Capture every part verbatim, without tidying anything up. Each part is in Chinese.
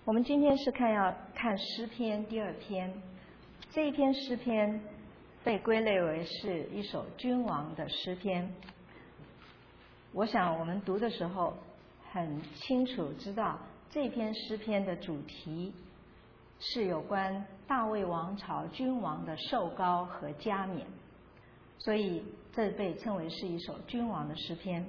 我们今天是看要看诗篇第二篇，这一篇诗篇被归类为是一首君王的诗篇。我想我们读的时候很清楚知道，这篇诗篇的主题是有关大卫王朝君王的受膏和加冕，所以这被称为是一首君王的诗篇。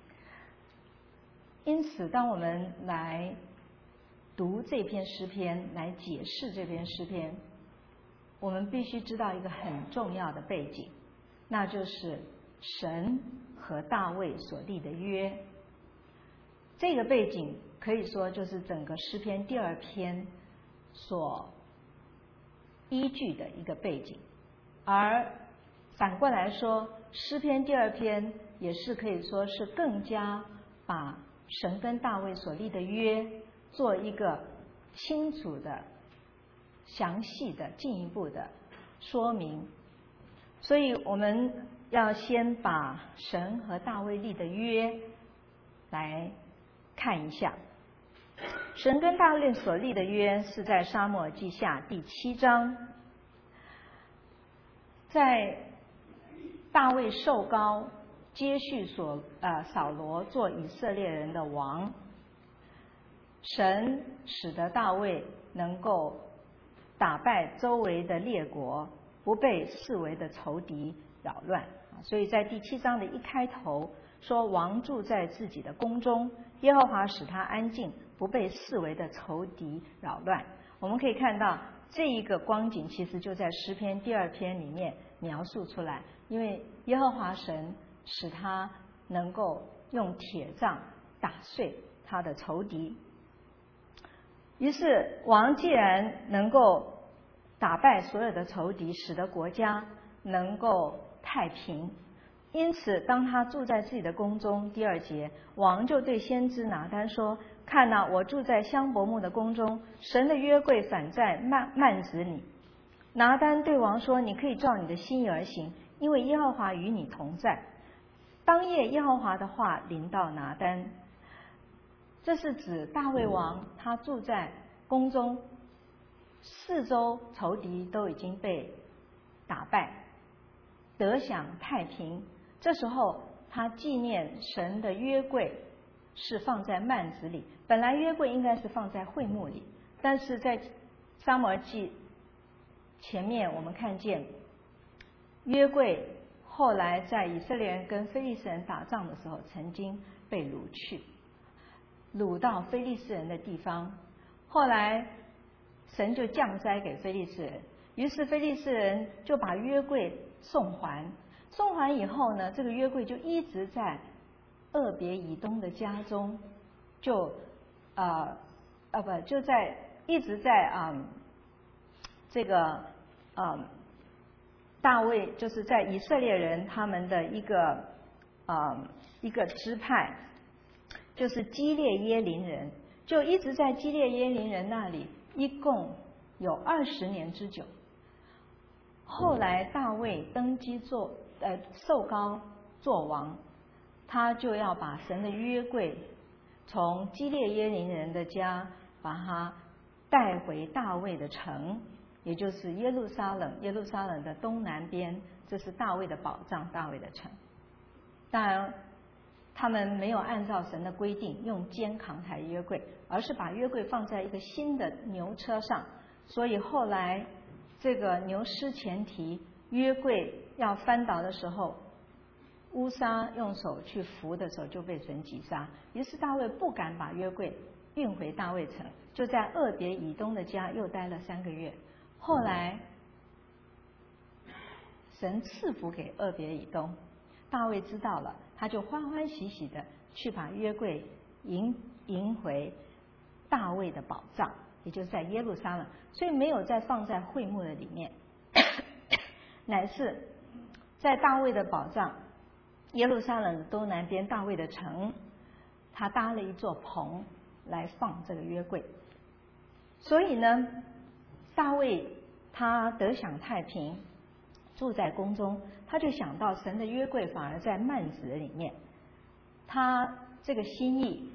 因此当我们来读这篇诗篇，来解释这篇诗篇，我们必须知道一个很重要的背景，那就是神和大卫所立的约。这个背景可以说就是整个诗篇第二篇所依据的一个背景，而反过来说，诗篇第二篇也是可以说是更加把神跟大卫所立的约做一个清楚的、详细的、进一步的说明。所以我们要先把神和大卫立的约来看一下。神跟大卫所立的约是在撒母耳记下第七章，在大卫受膏接续所呃扫罗做以色列人的王，神使得大卫能够打败周围的列国，不被四围的仇敌扰乱。所以在第七章的一开头说，王住在自己的宫中，耶和华使他安静，不被四围的仇敌扰乱。我们可以看到这一个光景其实就在诗篇第二篇里面描述出来，因为耶和华神使他能够用铁杖打碎他的仇敌。于是王既然能够打败所有的仇敌，使得国家能够太平，因此当他住在自己的宫中，第二节，王就对先知拿单说，看哪，我住在香柏木的宫中，神的约柜反在幔幔子里。拿单对王说，你可以照你的心意而行，因为耶和华与你同在。当夜耶和华的话临到拿单，这是指大卫王他住在宫中，四周仇敌都已经被打败，得享太平。这时候他纪念神的约柜是放在幔子里，本来约柜应该是放在会幕里，但是在撒母耳记前面我们看见约柜后来在以色列人跟非利士人打仗的时候曾经被掳去，掳到非利士人的地方，后来神就降灾给非利士人，于是非利士人就把约柜送还。送还以后呢，这个约柜就一直在俄别以东的家中，就呃呃不就在一直在啊、嗯、这个嗯大卫就是在以色列人他们的一个啊、嗯、一个支派，就是基列耶琳人，就一直在基列耶琳人那里，一共有二十年之久。后来大卫登基做呃受膏做王，他就要把神的约柜从基列耶琳人的家把它带回大卫的城，也就是耶路撒冷。耶路撒冷的东南边，这是大卫的宝藏，大卫的城。当然他们没有按照神的规定用肩扛抬约柜，而是把约柜放在一个新的牛车上，所以后来这个牛失前蹄，约柜要翻倒的时候，乌撒用手去扶的时候就被神击杀，于是大卫不敢把约柜运回大卫城，就在俄别以东的家又待了三个月。后来神赐福给俄别以东，大卫知道了，他就欢欢喜喜的去把约柜迎迎回大卫的宝藏，也就是在耶路撒冷，所以没有再放在会幕的里面，乃是在大卫的宝藏耶路撒冷的东南边大卫的城，他搭了一座棚来放这个约柜。所以呢，大卫他得享太平，住在宫中，他就想到神的约柜反而在幔子里面，他这个心意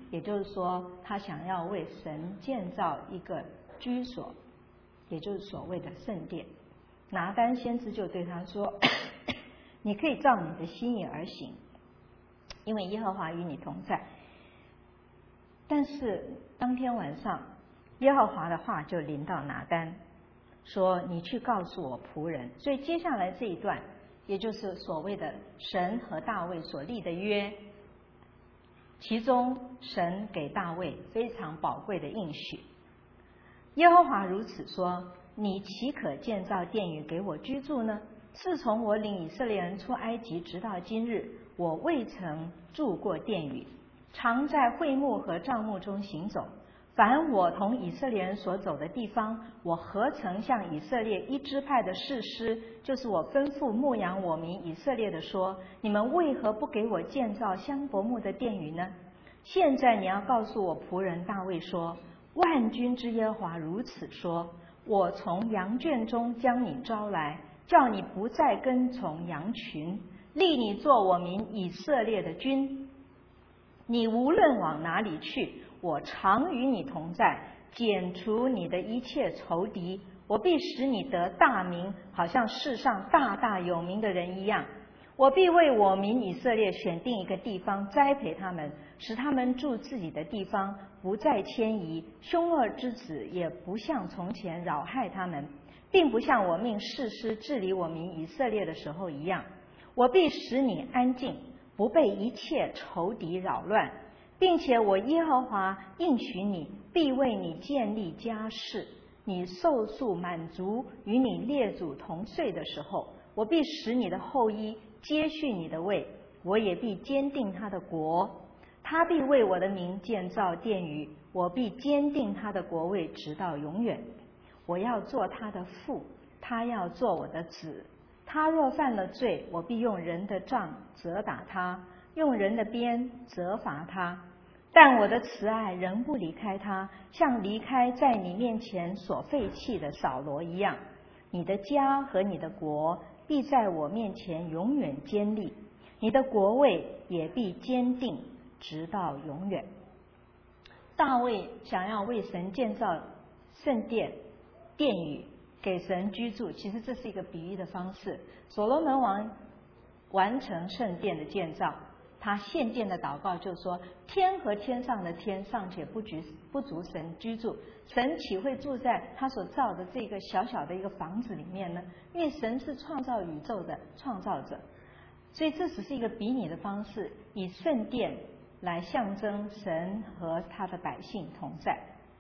也就是说，他想要为神建造一个居所，也就是所谓的圣殿。拿单先知就对他说：“你可以照你的心意而行，因为耶和华与你同在。”但是当天晚上，耶和华的话就临到拿单，说：“你去告诉我仆人。”所以接下来这一段，也就是所谓的神和大卫所立的约，其中神给大卫非常宝贵的应许。耶和华如此说：“你岂可建造殿宇给我居住呢？自从我领以色列人出埃及直到今日，我未曾住过殿宇，常在会幕和帐幕中行走。凡我同以色列人所走的地方，我何曾向以色列一支派的士师，就是我吩咐牧养我民以色列的说：你们为何不给我建造香柏木的殿宇呢？现在你要告诉我仆人大卫说：万军之耶和华如此说：我从羊圈中将你招来，叫你不再跟从羊群，立你做我民以色列的君。你无论往哪里去，我常与你同在，剪除你的一切仇敌。我必使你得大名，好像世上大大有名的人一样。我必为我民以色列选定一个地方，栽培他们，使他们住自己的地方，不再迁移。凶恶之子也不像从前扰害他们，并不像我命士师治理我民以色列的时候一样。我必使你安静，不被一切仇敌扰乱，并且我耶和华应许你，必为你建立家室。你寿数满足，与你列祖同岁的时候，我必使你的后裔接续你的位，我也必坚定他的国。他必为我的名建造殿宇，我必坚定他的国位直到永远。我要做他的父，他要做我的子。他若犯了罪，我必用人的杖责打他，用人的鞭责罚他。但我的慈爱仍不离开他，像离开在你面前所废弃的扫罗一样。你的家和你的国必在我面前永远坚立，你的国位也必坚定直到永远。大卫想要为神建造圣殿殿宇，给神居住，其实这是一个比喻的方式。所罗门王完成圣殿的建造，他献殿的祷告就说：天和天上的天尚且不足不足神居住，神岂会住在他所造的这个小小的一个房子里面呢？因为神是创造宇宙的创造者，所以这只是一个比拟的方式，以圣殿来象征神和他的百姓同在。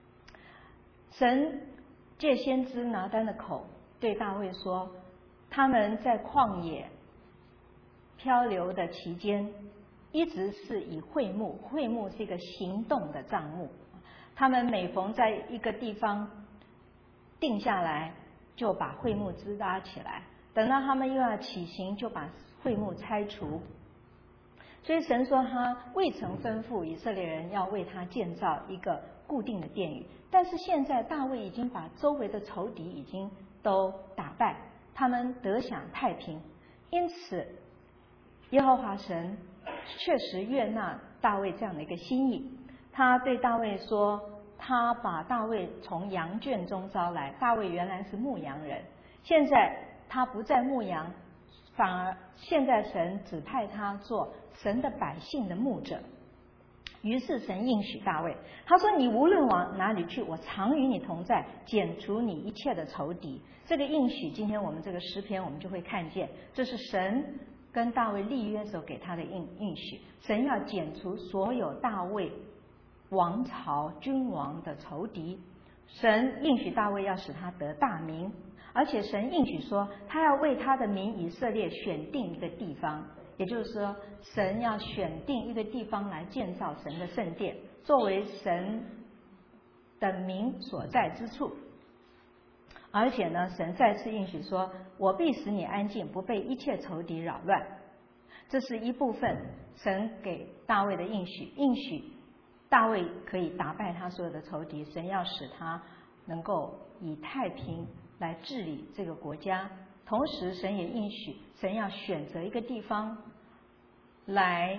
神借先知拿单的口对大卫说：他们在旷野漂流的期间，一直是以会幕，会幕是一个行动的帐幕，他们每逢在一个地方定下来，就把会幕支搭起来，等到他们又要起行，就把会幕拆除。所以神说他未曾吩咐以色列人要为他建造一个固定的殿宇，但是现在大卫已经把周围的仇敌已经都打败，他们得享太平，因此耶和华神确实悦纳大卫这样的一个心意。他对大卫说，他把大卫从羊圈中招来，大卫原来是牧羊人，现在他不再牧羊，反而现在神指派他做神的百姓的牧者。于是神应许大卫，他说：你无论往哪里去，我常与你同在，剪除你一切的仇敌。这个应许今天我们这个诗篇我们就会看见，这是神跟大卫立约时候给他的应应许，神要剪除所有大卫王朝君王的仇敌。神应许大卫要使他得大名，而且神应许说他要为他的民以色列选定一个地方，也就是说神要选定一个地方来建造神的圣殿，作为神的名所在之处。而且呢，神再次应许说，我必使你安静，不被一切仇敌扰乱。这是一部分神给大卫的应许，应许大卫可以打败他所有的仇敌，神要使他能够以太平来治理这个国家。同时神也应许，神要选择一个地方来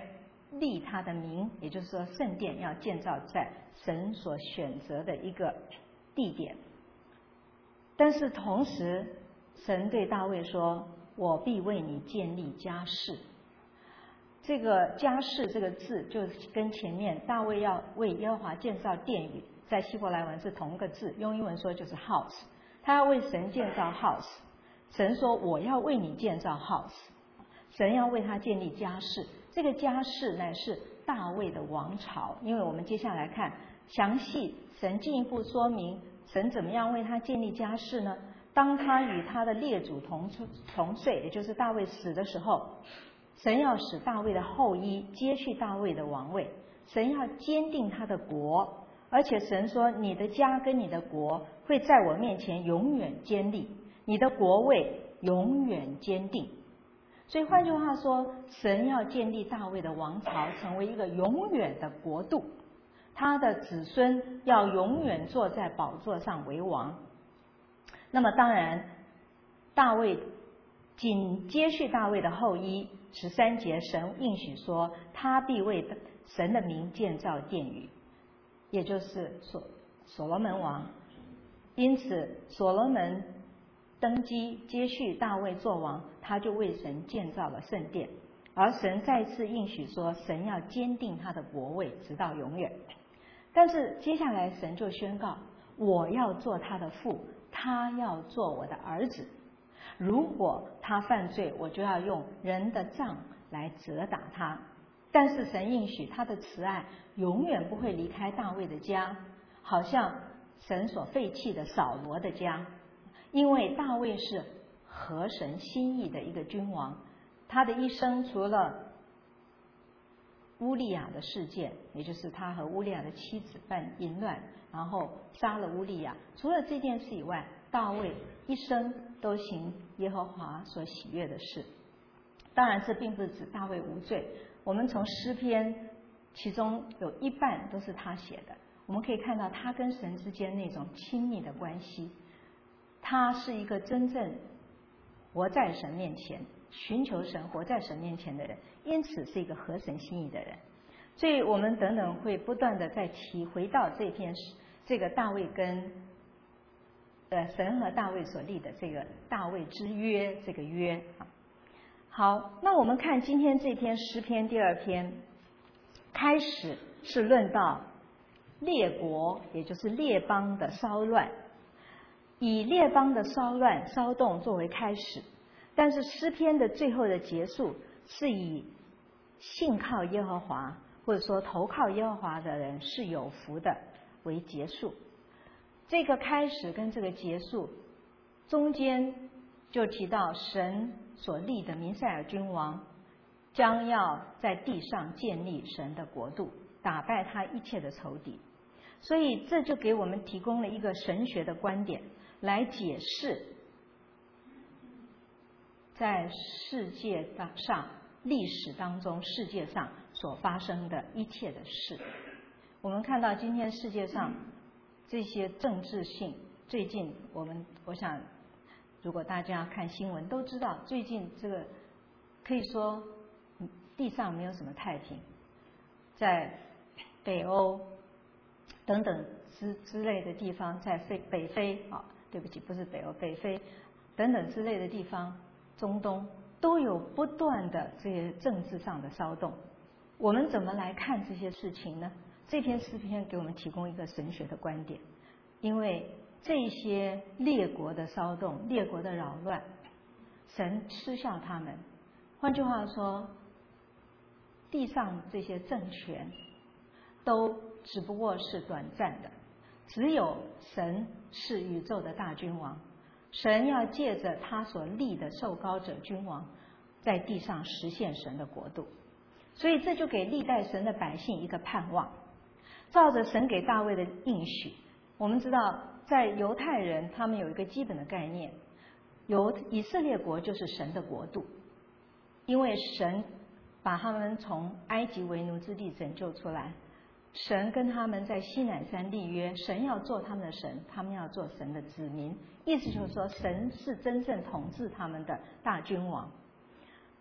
立他的名，也就是说圣殿要建造在神所选择的一个地点。但是同时，神对大卫说：“我必为你建立家室。”这个家室这个字，就跟前面大卫要为耶和华建造殿宇，在希伯来文是同一个字，用英文说就是 house。他要为神建造 house， 神说：“我要为你建造 house。”神要为他建立家室，这个家室乃是大卫的王朝。因为我们接下来看详细，神进一步说明神怎么样为他建立家室呢？当他与他的列祖同同睡，也就是大卫死的时候，神要使大卫的后裔接续大卫的王位，神要坚定他的国，而且神说：“你的家跟你的国会在我面前永远坚立，你的国位永远坚定。”所以换句话说，神要建立大卫的王朝，成为一个永远的国度，他的子孙要永远坐在宝座上为王。那么当然，大卫紧接续大卫的后裔，十三节神应许说，他必为神的名建造殿宇，也就是所所罗门王。因此，所罗门登基接续大卫做王，他就为神建造了圣殿。而神再次应许说，神要坚定他的国位直到永远。但是接下来神就宣告，我要做他的父，他要做我的儿子。如果他犯罪，我就要用人的杖来责打他。但是神应许他的慈爱永远不会离开大卫的家，好像神所废弃的扫罗的家。因为大卫是合神心意的一个君王，他的一生除了乌利亚的事件，也就是他和乌利亚的妻子犯淫乱，然后杀了乌利亚，除了这件事以外，大卫一生都行耶和华所喜悦的事。当然这并不是指大卫无罪，我们从诗篇其中有一半都是他写的，我们可以看到他跟神之间那种亲密的关系。他是一个真正活在神面前，寻求神，活在神面前的人，因此是一个合神心意的人。所以我们等等会不断的再提回到这篇这个大卫跟呃神和大卫所立的这个大卫之约，这个约。好，那我们看今天这篇诗篇第二篇，开始是论到列国，也就是列邦的骚乱，以列邦的骚乱骚动作为开始，但是诗篇的最后的结束是以信靠耶和华，或者说投靠耶和华的人是有福的为结束。这个开始跟这个结束中间就提到神所立的弥赛亚君王将要在地上建立神的国度，打败他一切的仇敌。所以这就给我们提供了一个神学的观点来解释在世界上历史当中世界上所发生的一切的事。我们看到今天世界上这些政治性，最近我们我想如果大家看新闻都知道，最近这个可以说地上没有什么太平，在北欧等等之之类的地方，在非北非啊，对不起，不是北欧，北非等等之类的地方，中东都有不断的这些政治上的骚动。我们怎么来看这些事情呢？这篇诗篇给我们提供一个神学的观点，因为这些列国的骚动，列国的扰乱，神嗤笑他们。换句话说，地上这些政权都只不过是短暂的，只有神是宇宙的大君王，神要借着他所立的受膏者君王，在地上实现神的国度。所以这就给历代神的百姓一个盼望。照着神给大卫的应许，我们知道在犹太人他们有一个基本的概念，由以色列国就是神的国度，因为神把他们从埃及为奴之地拯救出来，神跟他们在西乃山立约，神要做他们的神，他们要做神的子民，意思就是说神是真正统治他们的大君王。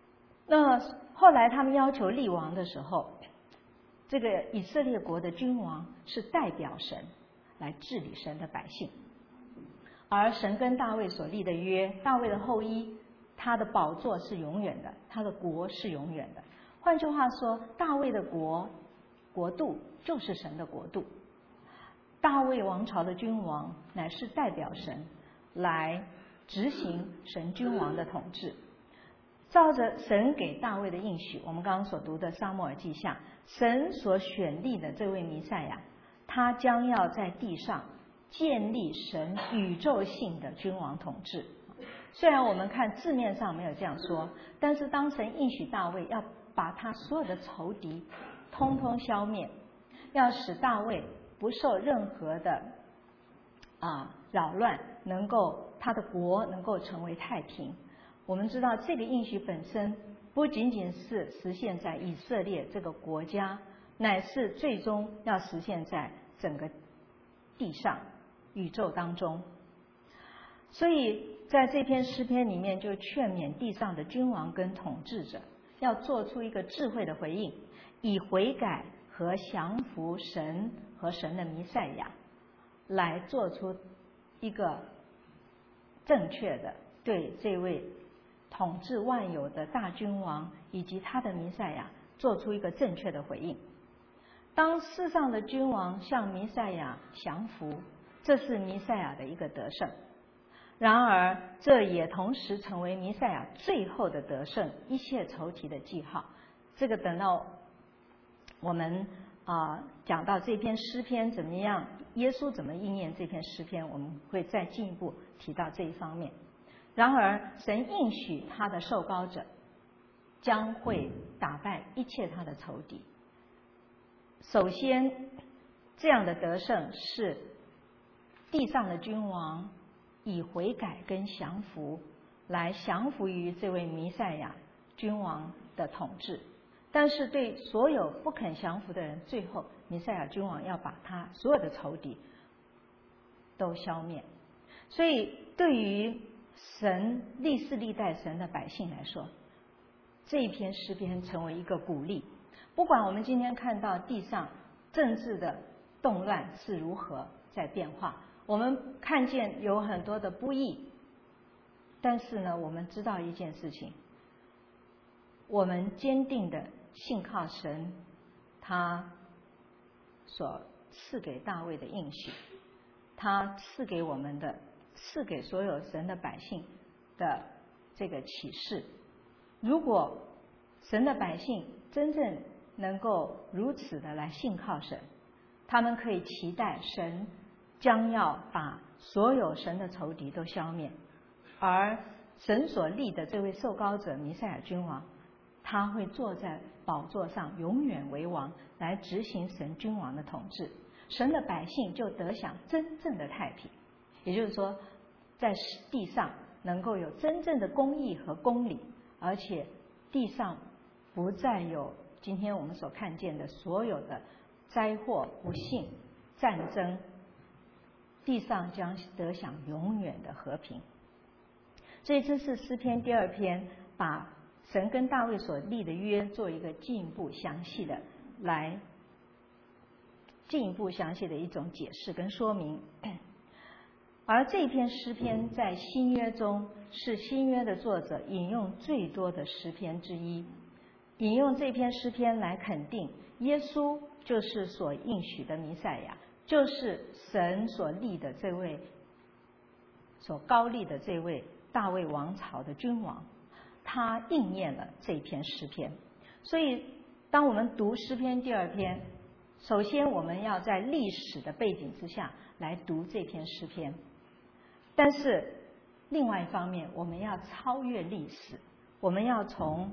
那后来他们要求立王的时候，这个以色列国的君王是代表神来治理神的百姓，而神跟大卫所立的约，大卫的后裔，他的宝座是永远的，他的国是永远的。换句话说，大卫的国国度就是神的国度，大卫王朝的君王乃是代表神来执行神君王的统治。照着神给大卫的应许，我们刚刚所读的撒母耳记下，神所选立的这位弥赛亚，他将要在地上建立神宇宙性的君王统治。虽然我们看字面上没有这样说，但是当神应许大卫要把他所有的仇敌通通消灭，要使大卫不受任何的啊扰乱，能够他的国能够成为太平。我们知道这个应许本身不仅仅是实现在以色列这个国家，乃是最终要实现在整个地上宇宙当中。所以在这篇诗篇里面就劝勉地上的君王跟统治者要做出一个智慧的回应，以悔改和降服神和神的弥赛亚来做出一个正确的对这位统治万有的大君王以及他的弥赛亚做出一个正确的回应。当世上的君王向弥赛亚降服，这是弥赛亚的一个得胜，然而这也同时成为弥赛亚最后的得胜，一切仇敌的记号。这个等到我们啊、呃、讲到这篇诗篇怎么样，耶稣怎么应验这篇诗篇，我们会再进一步提到这一方面。然而神应许他的受膏者将会打败一切他的仇敌。首先这样的得胜是地上的君王以悔改跟降服来降服于这位弥赛亚君王的统治，但是对所有不肯降服的人，最后弥赛亚君王要把他所有的仇敌都消灭。所以对于神历世历代神的百姓来说，这一篇诗篇成为一个鼓励。不管我们今天看到地上政治的动乱是如何在变化，我们看见有很多的不义，但是呢，我们知道一件事情，我们坚定的信靠神他所赐给大卫的应许，他赐给我们的，赐给所有神的百姓的这个启示。如果神的百姓真正能够如此的来信靠神，他们可以期待神将要把所有神的仇敌都消灭，而神所立的这位受膏者弥赛亚君王，他会坐在宝座上永远为王，来执行神君王的统治，神的百姓就得享真正的太平。也就是说，在地上能够有真正的公义和公理，而且地上不再有今天我们所看见的所有的灾祸、不幸、战争，地上将得享永远的和平。所以这是诗篇第二篇，把神跟大卫所立的约做一个进一步详细的来进一步详细的一种解释跟说明。而这篇诗篇在新约中是新约的作者引用最多的诗篇之一，引用这篇诗篇来肯定耶稣就是所应许的弥赛亚，就是神所立的这位所高立的这位大卫王朝的君王，他应验了这篇诗篇。所以当我们读诗篇第二篇，首先我们要在历史的背景之下来读这篇诗篇，但是另外一方面我们要超越历史，我们要从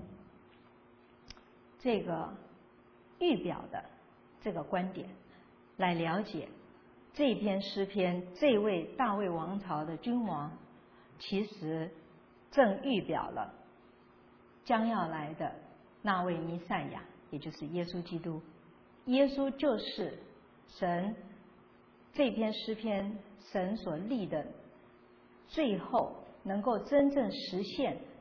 这个预表的这个观点来了解这篇诗篇，这位大卫王朝的君王其实正预表了将要来的那位弥赛亚，也就是耶稣基督。耶稣就是神这篇诗篇神所立的最后能够真正实现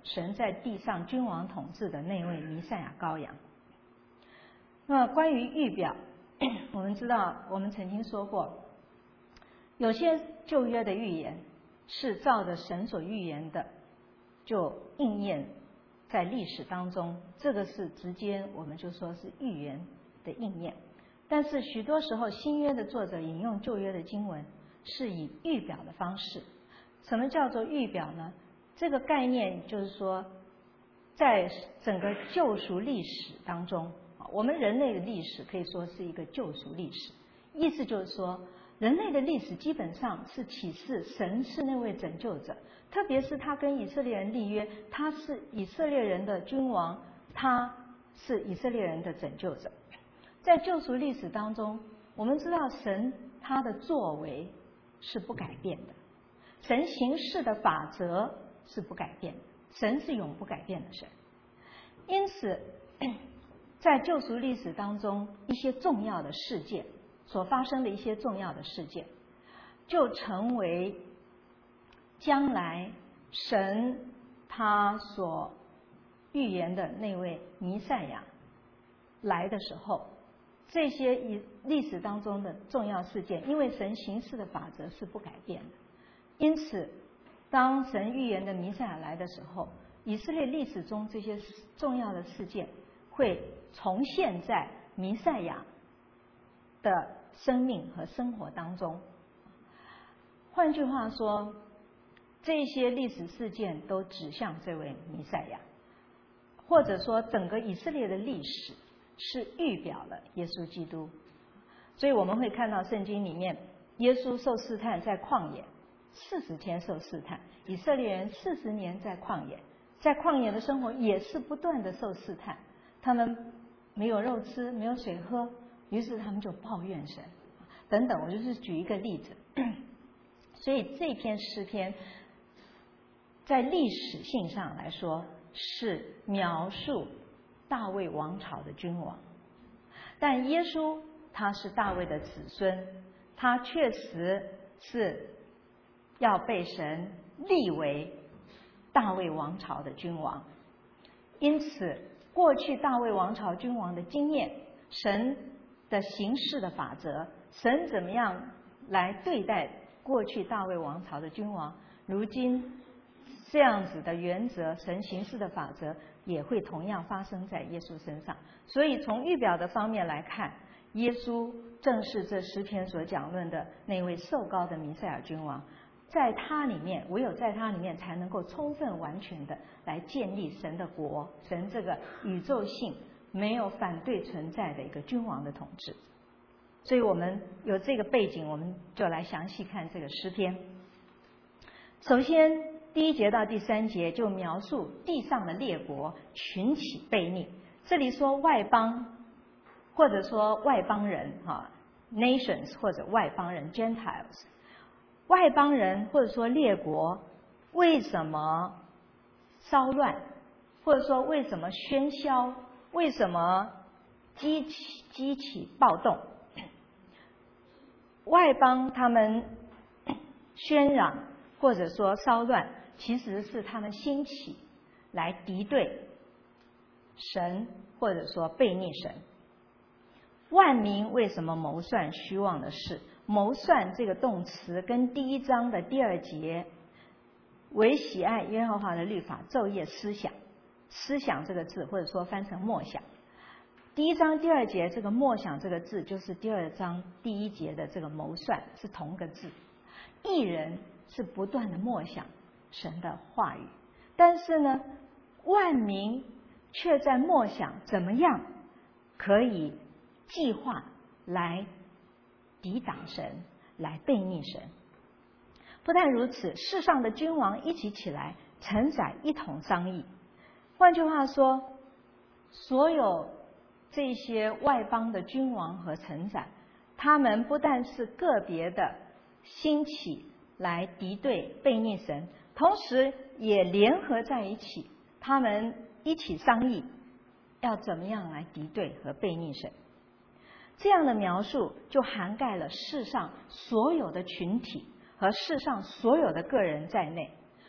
神在地上君王统治的那位弥赛亚羔羊。那关于预表，我们知道，我们曾经说过，有些旧约的预言是照着神所预言的，就应验在历史当中，这个是直接我们就说是预言的应验。但是许多时候，新约的作者引用旧约的经文，是以预表的方式。什么叫做预表呢？这个概念就是说，在整个救赎历史当中，我们人类的历史可以说是一个救赎历史。意思就是说，人类的历史基本上是启示神是那位拯救者，特别是他跟以色列人立约，他是以色列人的君王，他是以色列人的拯救者。在救赎历史当中，我们知道神他的作为是不改变的，神行事的法则是不改变的，神是永不改变的神。因此，在救赎历史当中，一些重要的事件所发生的一些重要的事件，就成为将来神他所预言的那位弥赛亚来的时候，这些以历史当中的重要事件，因为神行事的法则是不改变的，因此当神预言的弥赛亚来的时候，以色列历史中这些重要的事件会重现在弥赛亚的生命和生活当中。换句话说，这些历史事件都指向这位弥赛亚，或者说整个以色列的历史是预表了耶稣基督。所以我们会看到圣经里面，耶稣受试探在旷野，四十天受试探，以色列人四十年在旷野，在旷野的生活也是不断的受试探，他们没有肉吃，没有水喝，于是他们就抱怨神等等。我就是举一个例子。所以这篇诗篇在历史性上来说是描述大卫王朝的君王，但耶稣他是大卫的子孙，他确实是要被神立为大卫王朝的君王。因此过去大卫王朝君王的经验，神的行事的法则，神怎么样来对待过去大卫王朝的君王，如今这样子的原则，神行事的法则也会同样发生在耶稣身上。所以从预表的方面来看，耶稣正是这诗篇所讲论的那位受膏的弥赛亚君王，在他里面，唯有在他里面才能够充分完全的来建立神的国，神这个宇宙性没有反对存在的一个君王的统治。所以我们有这个背景，我们就来详细看这个诗篇。首先第一节到第三节就描述地上的列国群起悖逆，这里说外邦或者说外邦人哈 nations 或者外邦人 Gentiles， 外邦人或者说列国为什么骚乱，或者说为什么喧嚣，为什么激起激起暴动。外邦他们喧嚷或者说骚乱，其实是他们兴起来敌对神，或者说悖逆神。万民为什么谋算虚妄的事？谋算这个动词跟第一章的第二节为喜爱耶和华的律法昼夜思想，思想这个字或者说翻成默想，第一章第二节这个默想这个字就是第二章第一节的这个谋算，是同个字。义人是不断的默想神的话语，但是呢，万民却在默想怎么样可以计划来抵挡神，来悖逆神。不但如此，世上的君王一起起来，承载一同商议。换句话说，所有这些外邦的君王和臣宰，他们不但是个别的兴起来敌对悖逆神，同时也联合在一起，他们一起商议要怎么样来敌对和悖逆神。这样的描述就涵盖了世上所有的群体和世上所有的个人在内。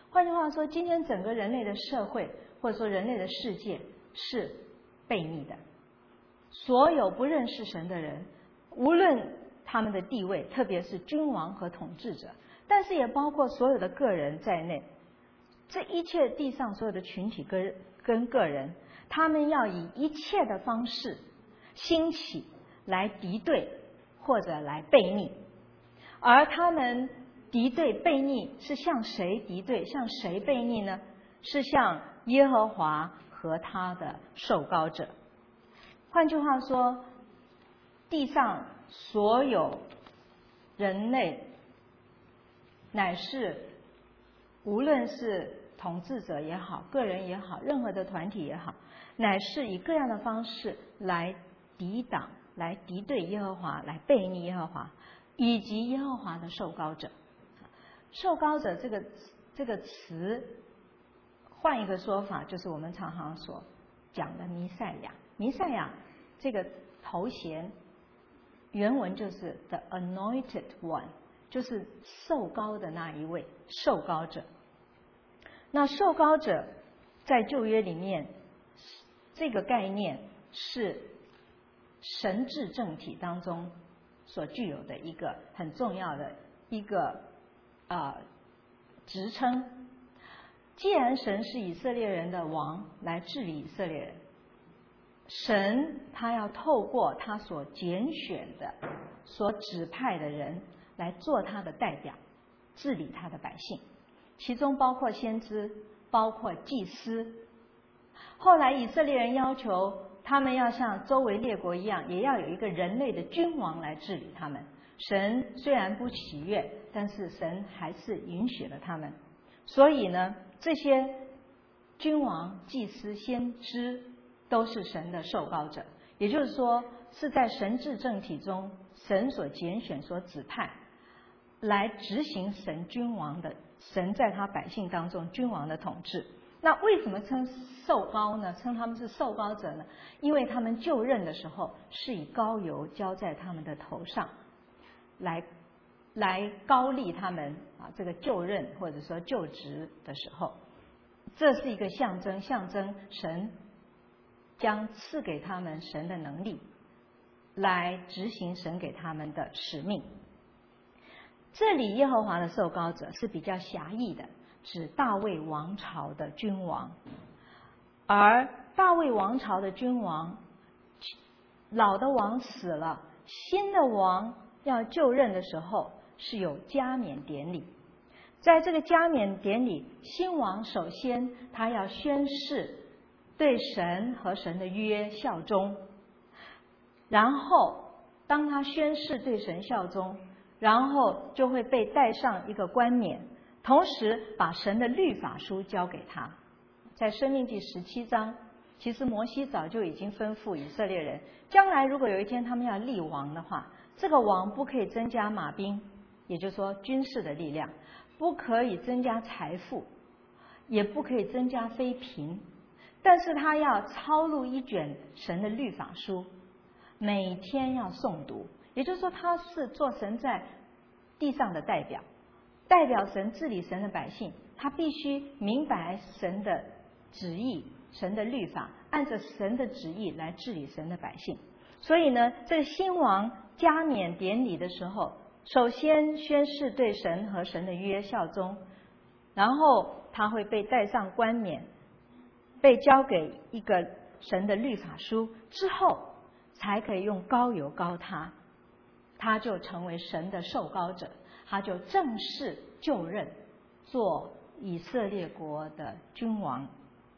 换句话说，今天整个人类的社会或者说人类的世界是悖逆的。所有不认识神的人，无论他们的地位，特别是君王和统治者，但是也包括所有的个人在内，这一切地上所有的群体跟跟个人，他们要以一切的方式兴起来敌对或者来悖逆，而他们敌对悖逆是向谁敌对，向谁悖逆呢？是向耶和华和他的受膏者。换句话说，地上所有人类，乃是无论是统治者也好，个人也好，任何的团体也好，乃是以各样的方式来抵挡、来敌对耶和华，来悖逆耶和华，以及耶和华的受膏者。受膏者这个这个词，换一个说法，就是我们常常所讲的弥赛亚。弥赛亚这个头衔，原文就是 the anointed one， 就是受膏的那一位受膏者。那受膏者在旧约里面，这个概念是神治政体当中所具有的一个很重要的一个啊、呃、职称。既然神是以色列人的王来治理以色列人，神他要透过他所拣选的、所指派的人来做他的代表，治理他的百姓，其中包括先知，包括祭司。后来以色列人要求他们要像周围列国一样，也要有一个人类的君王来治理他们。神虽然不喜悦，但是神还是允许了他们。所以呢，这些君王、祭司、先知都是神的受膏者，也就是说是在神治政体中，神所拣选、所指派来执行神君王的神在他百姓当中君王的统治。那为什么称受膏呢？称他们是受膏者呢？因为他们就任的时候是以膏油浇在他们的头上，来来膏立他们啊，这个就任或者说就职的时候，这是一个象征，象征神将赐给他们神的能力，来执行神给他们的使命。这里耶和华的受膏者是比较狭义的，指大卫王朝的君王。而大卫王朝的君王，老的王死了，新的王要就任的时候是有加冕典礼。在这个加冕典礼，新王首先他要宣誓对神和神的约效忠，然后当他宣誓对神效忠，然后就会被戴上一个冠冕，同时把神的律法书交给他。在申命记十七章，其实摩西早就已经吩咐以色列人，将来如果有一天他们要立王的话，这个王不可以增加马兵，也就是说军事的力量，不可以增加财富，也不可以增加妃嫔，但是他要抄录一卷神的律法书，每天要诵读。也就是说，他是做神在地上的代表，代表神治理神的百姓，他必须明白神的旨意，神的律法，按着神的旨意来治理神的百姓。所以呢，这个新王加冕典礼的时候，首先宣誓对神和神的约效忠，然后他会被戴上冠冕，被交给一个神的律法书，之后才可以用膏油膏他，他就成为神的受膏者，他就正式就任做以色列国的君王。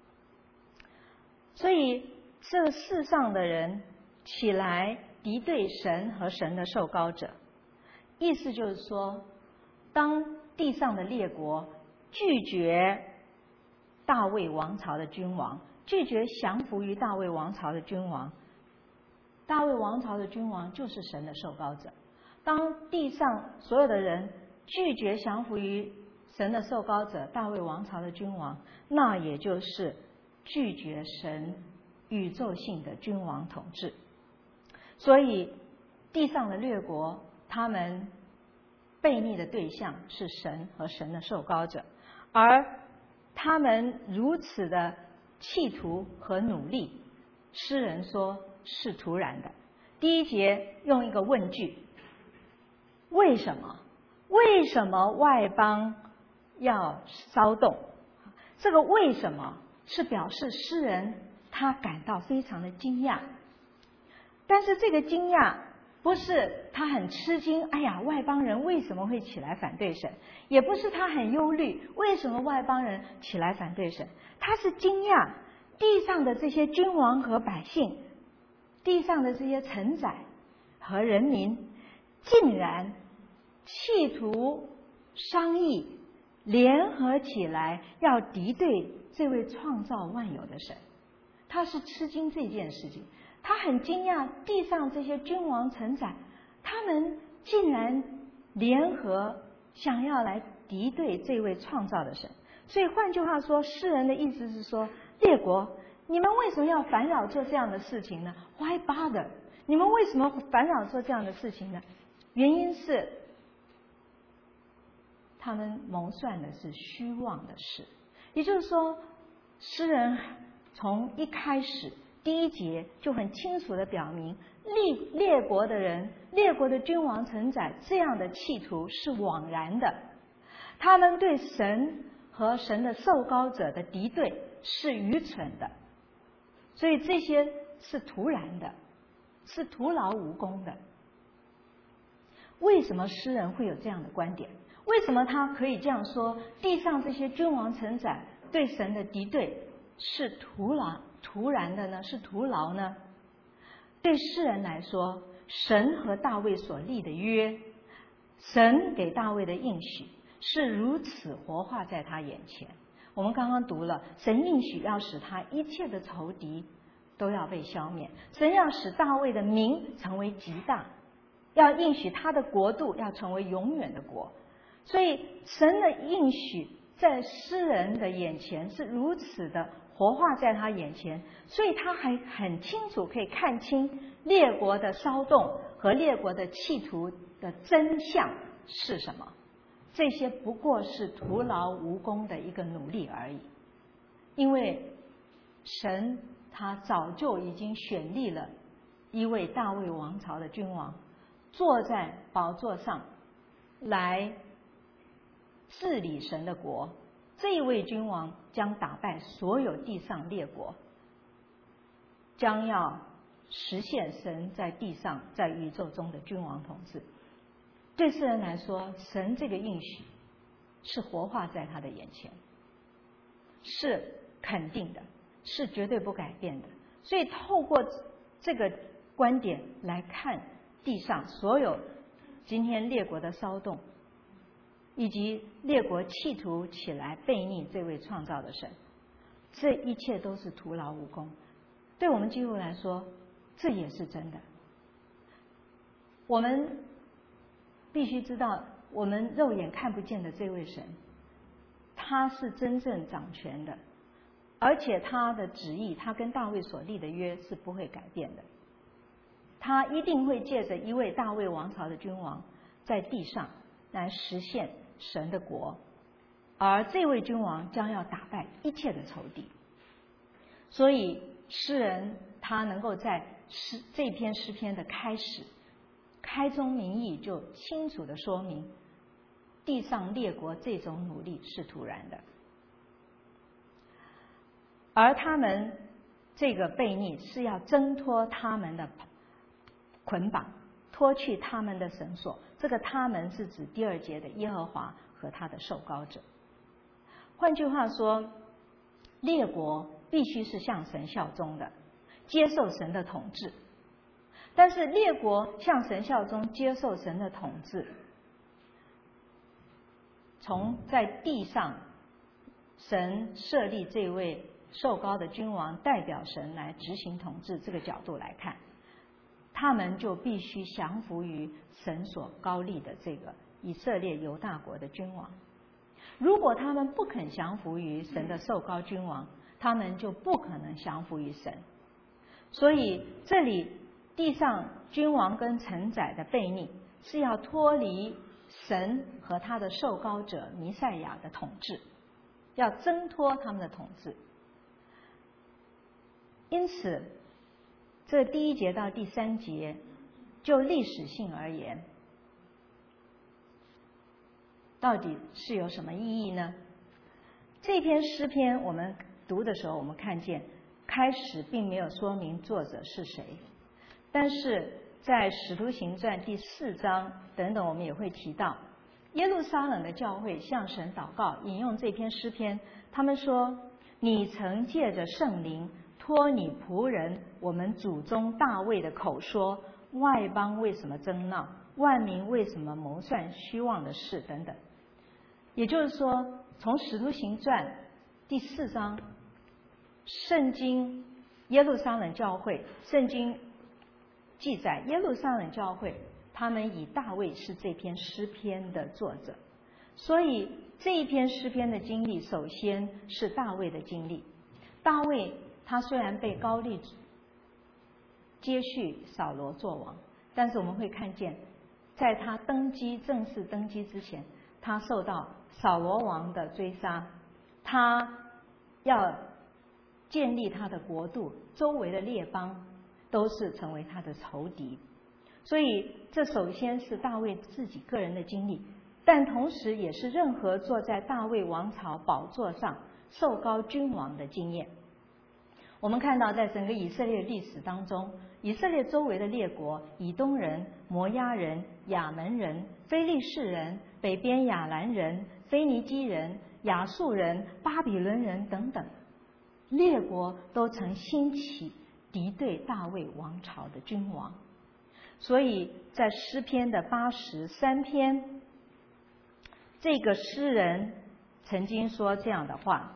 所以这个世上的人起来敌对神和神的受膏者，意思就是说，当地上的列国拒绝大卫王朝的君王，拒绝降服于大卫王朝的君王，大卫王朝的君王就是神的受膏者。当地上所有的人拒绝降服于神的受膏者大卫王朝的君王，那也就是拒绝神宇宙性的君王统治。所以地上的列国，他们悖逆的对象是神和神的受膏者， 而他们如此的企图和努力，诗人说是徒然的。第一节用一个问句：为什么？为什么外邦要骚动？这个为什么是表示诗人他感到非常的惊讶，但是这个惊讶不是他很吃惊，哎呀，外邦人为什么会起来反对神？也不是他很忧虑，为什么外邦人起来反对神？他是惊讶地上的这些君王和百姓，地上的这些臣宰和人民，竟然企图商议联合起来要敌对这位创造万有的神。他是吃惊这件事情，他很惊讶地上这些君王臣宰，他们竟然联合想要来敌对这位创造的神。所以换句话说，诗人的意思是说，列国，你们为什么要烦扰做这样的事情呢？ Why bother？ 你们为什么烦扰做这样的事情呢？原因是他们谋算的是虚妄的事。也就是说，诗人从一开始第一节就很清楚地表明，列列国的人、列国的君王臣宰这样的企图是枉然的，他们对神和神的受膏者的敌对是愚蠢的，所以这些是徒然的，是徒劳无功的。为什么诗人会有这样的观点？为什么他可以这样说？地上这些君王臣宰对神的敌对是徒劳、徒然的呢？是徒劳呢？对诗人来说，神和大卫所立的约，神给大卫的应许是如此活化在他眼前。我们刚刚读了，神应许要使他一切的仇敌都要被消灭，神要使大卫的名成为极大，要应许他的国度要成为永远的国。所以神的应许在诗人的眼前是如此的活化在他眼前，所以他还很清楚可以看清列国的骚动和列国的企图的真相是什么。这些不过是徒劳无功的一个努力而已，因为神他早就已经选立了一位大卫王朝的君王，坐在宝座上来治理神的国。这一位君王将打败所有地上列国，将要实现神在地上在宇宙中的君王统治。对世人来说，神这个应许是活化在他的眼前，是肯定的，是绝对不改变的。所以透过这个观点来看地上所有今天列国的骚动，以及列国企图起来悖逆这位创造的神，这一切都是徒劳无功。对我们基督徒来说，这也是真的。我们必须知道，我们肉眼看不见的这位神，他是真正掌权的，而且他的旨意，他跟大卫所立的约是不会改变的。他一定会借着一位大卫王朝的君王，在地上来实现神的国，而这位君王将要打败一切的仇敌。所以诗人他能够在诗这篇诗篇的开始开宗明义就清楚地说明，地上列国这种努力是徒然的，而他们这个悖逆是要挣脱他们的捆绑，脱去他们的绳索。这个他们是指第二节的耶和华和他的受膏者。换句话说，列国必须是向神效忠的，接受神的统治。但是列国向神效忠，接受神的统治，从在地上神设立这位受膏的君王代表神来执行统治这个角度来看，他们就必须降服于神所膏立的这个以色列犹大国的君王。如果他们不肯降服于神的受膏君王，他们就不可能降服于神。所以这里地上君王跟臣宰的悖逆，是要脱离神和他的受膏者弥赛亚的统治， 要挣脱他们的统治。因此，这第一节到第三节，就历史性而言，到底是有什么意义呢？这篇诗篇我们读的时候，我们看见开始并没有说明作者是谁，但是在《使徒行传》第四章等等，我们也会提到耶路撒冷的教会向神祷告，引用这篇诗篇，他们说：“你曾借着圣灵托你仆人我们祖宗大卫的口说，外邦为什么争闹，万民为什么谋算虚妄的事等等。”也就是说，从《使徒行传》第四章，圣经耶路撒冷教会，圣经记载耶路撒冷教会，他们以大卫是这篇诗篇的作者，所以这一篇诗篇的经历，首先是大卫的经历。大卫他虽然被高利接续扫罗做王，但是我们会看见，在他登基正式登基之前，他受到扫罗王的追杀，他要建立他的国度，周围的列邦都是成为他的仇敌。所以这首先是大卫自己个人的经历，但同时也是任何坐在大卫王朝宝座上受膏君王的经验。我们看到在整个以色列历史当中，以色列周围的列国，以东人、摩押人、亚门人、非利士人、北边亚兰人、腓尼基人、亚述人、巴比伦人等等，列国都曾兴起敌对大卫王朝的君王。所以在诗篇的八十三篇，这个诗人曾经说这样的话，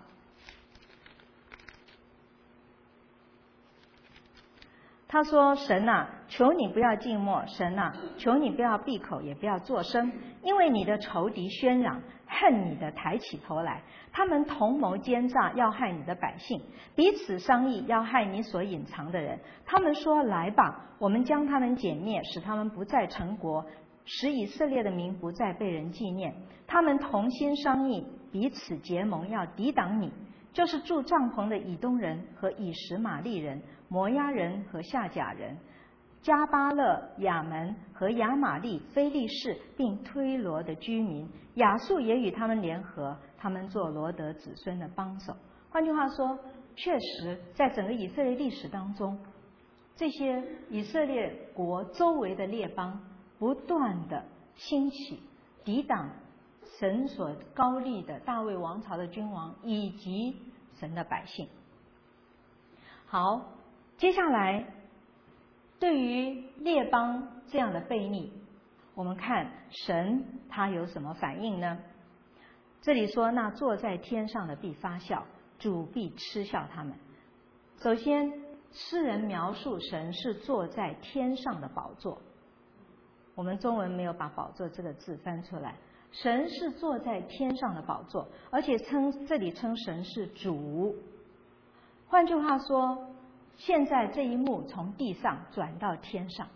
他说：“神啊，求你不要静默；神啊，求你不要闭口，也不要作声，因为你的仇敌喧嚷，恨你的抬起头来。他们同谋奸诈，要害你的百姓，彼此商议，要害你所隐藏的人。他们说：来吧，我们将他们歼灭，使他们不再成国，使以色列的名不再被人纪念。他们同心商议，彼此结盟，要抵挡你。就是住帐篷的以东人和以实玛利人、摩押人和夏甲人、加巴勒、亚门和亚玛利、非利士，并推罗的居民。亚述也与他们联合，他们做罗德子孙的帮手。”换句话说，确实在整个以色列历史当中，这些以色列国周围的列邦不断的兴起，抵挡神所高立的大卫王朝的君王以及神的百姓。好，接下来对于列邦这样的悖逆，我们看神他有什么反应呢？这里说：“那坐在天上的必发笑，主必嗤笑他们。”首先，诗人描述神是坐在天上的宝座，我们中文没有把宝座这个字翻出来。神是坐在天上的宝座，而且称这里称神是主。换句话说，现在这一幕从地上转到天上，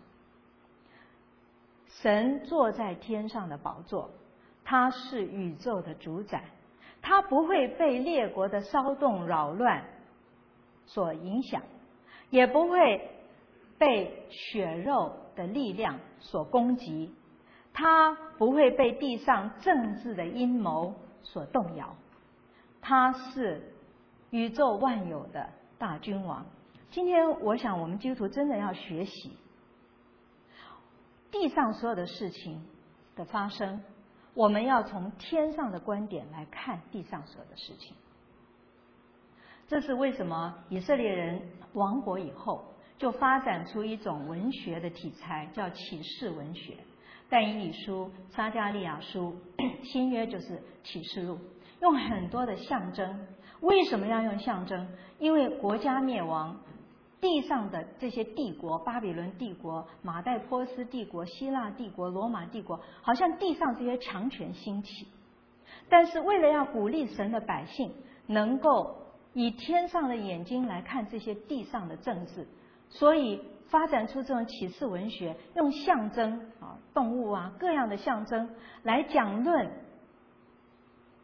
神坐在天上的宝座，他是宇宙的主宰，他不会被列国的骚动扰乱所影响，也不会被血肉的力量所攻击，他不会被地上政治的阴谋所动摇，他是宇宙万有的大君王。今天我想我们基督徒真的要学习地上所有的事情的发生，我们要从天上的观点来看地上所有的事情。这是为什么以色列人亡国以后就发展出一种文学的题材，叫启示文学。但以理书、撒迦利亚书、新约就是启示录，用很多的象征。为什么要用象征？因为国家灭亡，地上的这些帝国，巴比伦帝国、马代波斯帝国、希腊帝国、罗马帝国，好像地上这些强权兴起。但是为了要鼓励神的百姓能够以天上的眼睛来看这些地上的政治，所以发展出这种启示文学，用象征啊、动物啊各样的象征来讲论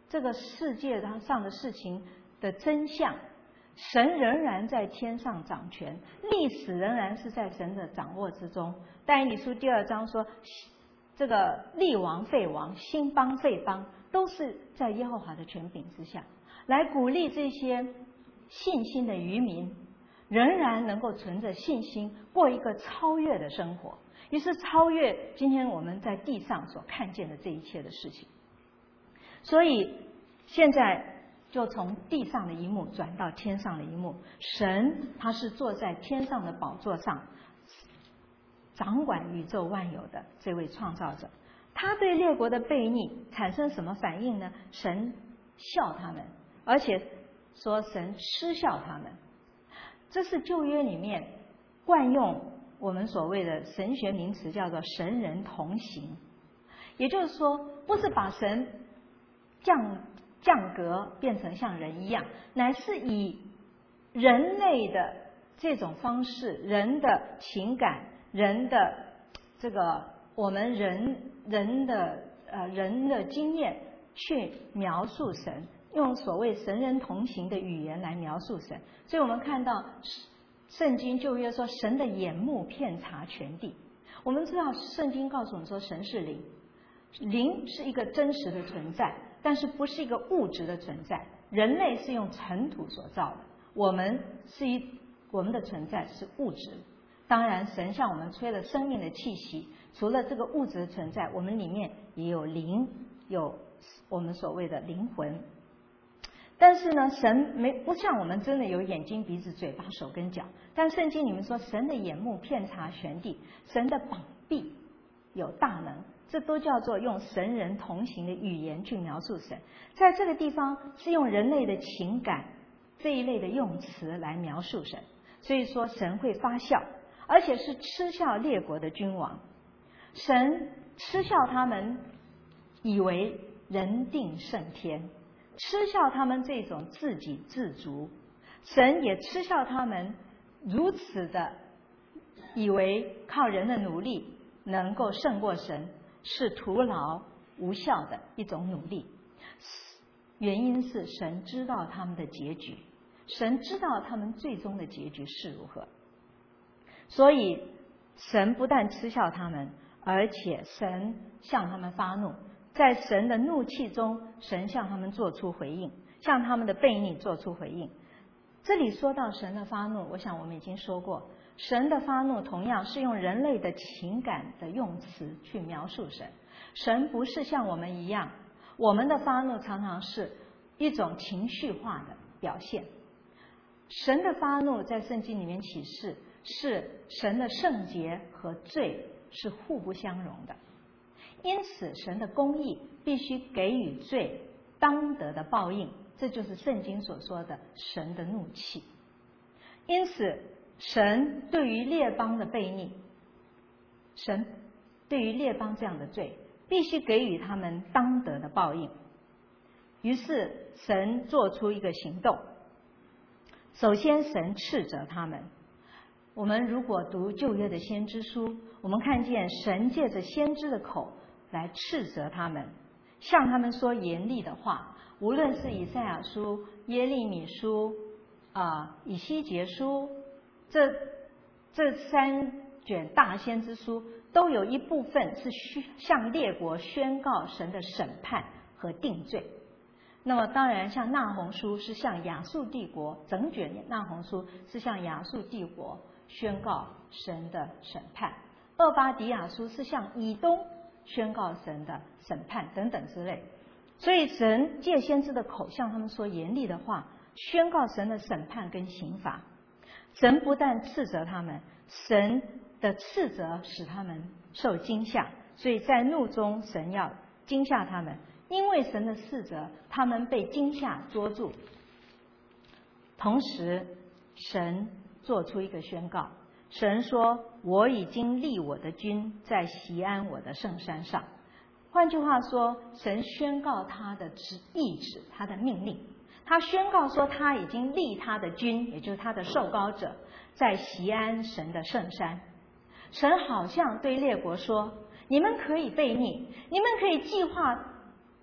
这个世界上的事情的真相，神仍然在天上掌权，历史仍然是在神的掌握之中。但以理书第二章说，这个立王废王，兴邦废邦，都是在耶和华的权柄之下，来鼓励这些信心的渔民仍然能够存着信心过一个超越的生活，于是超越今天我们在地上所看见的这一切的事情。所以现在就从地上的一幕转到天上的一幕，神他是坐在天上的宝座上，掌管宇宙万有的这位创造者。他对列国的悖逆产生什么反应呢？神笑他们，而且说神嗤笑他们。这是旧约里面惯用我们所谓的神学名词，叫做神人同行。也就是说，不是把神降降格变成像人一样，乃是以人类的这种方式，人的情感，人的这个我们人人的呃人的经验去描述神，用所谓神人同行的语言来描述神。所以我们看到圣经旧约说神的眼目遍察全地。我们知道圣经告诉我们说神是灵，灵是一个真实的存在，但是不是一个物质的存在。人类是用尘土所造的，我们是一我们的存在是物质。当然神向我们吹了生命的气息，除了这个物质的存在，我们里面也有灵，有我们所谓的灵魂。但是呢，神没不像我们真的有眼睛鼻子嘴巴手跟脚，但圣经里面说神的眼目遍察全地，神的膀臂有大能，这都叫做用神人同行的语言去描述神。在这个地方是用人类的情感这一类的用词来描述神，所以说神会发笑，而且是嗤笑列国的君王。神嗤笑他们以为人定胜天，嗤笑他们这种自给自足，神也嗤笑他们如此的以为靠人的努力能够胜过神，是徒劳无效的一种努力。原因是神知道他们的结局，神知道他们最终的结局是如何，所以神不但嗤笑他们，而且神向他们发怒。在神的怒气中，神向他们做出回应，向他们的悖逆做出回应。这里说到神的发怒，我想我们已经说过，神的发怒同样是用人类的情感的用词去描述神。神不是像我们一样，我们的发怒常常是一种情绪化的表现。神的发怒在圣经里面启示，是神的圣洁和罪是互不相容的。因此神的公义必须给予罪当得的报应，这就是圣经所说的神的怒气。因此神对于列邦的悖逆，神对于列邦这样的罪必须给予他们当得的报应。于是神做出一个行动，首先神斥责他们。我们如果读旧约的先知书，我们看见神借着先知的口来斥责他们，向他们说严厉的话。无论是以赛亚书、耶利米书、啊、以西结书，这这三卷大先知书，都有一部分是向列国宣告神的审判和定罪。那么当然，像那鸿书是向亚述帝国，整卷那鸿书是向亚述帝国宣告神的审判。厄巴迪亚书是向以东宣告神的审判等等之类。所以神借先知的口向他们说严厉的话，宣告神的审判跟刑罚。神不但斥责他们，神的斥责使他们受惊吓，所以在怒中神要惊吓他们。因为神的斥责，他们被惊吓捉住。同时神做出一个宣告，神说我已经立我的君在锡安我的圣山上。换句话说，神宣告他的意志，他的命令。他宣告说他已经立他的君，也就是他的受膏者，在锡安神的圣山。神好像对列国说，你们可以悖逆，你们可以计划争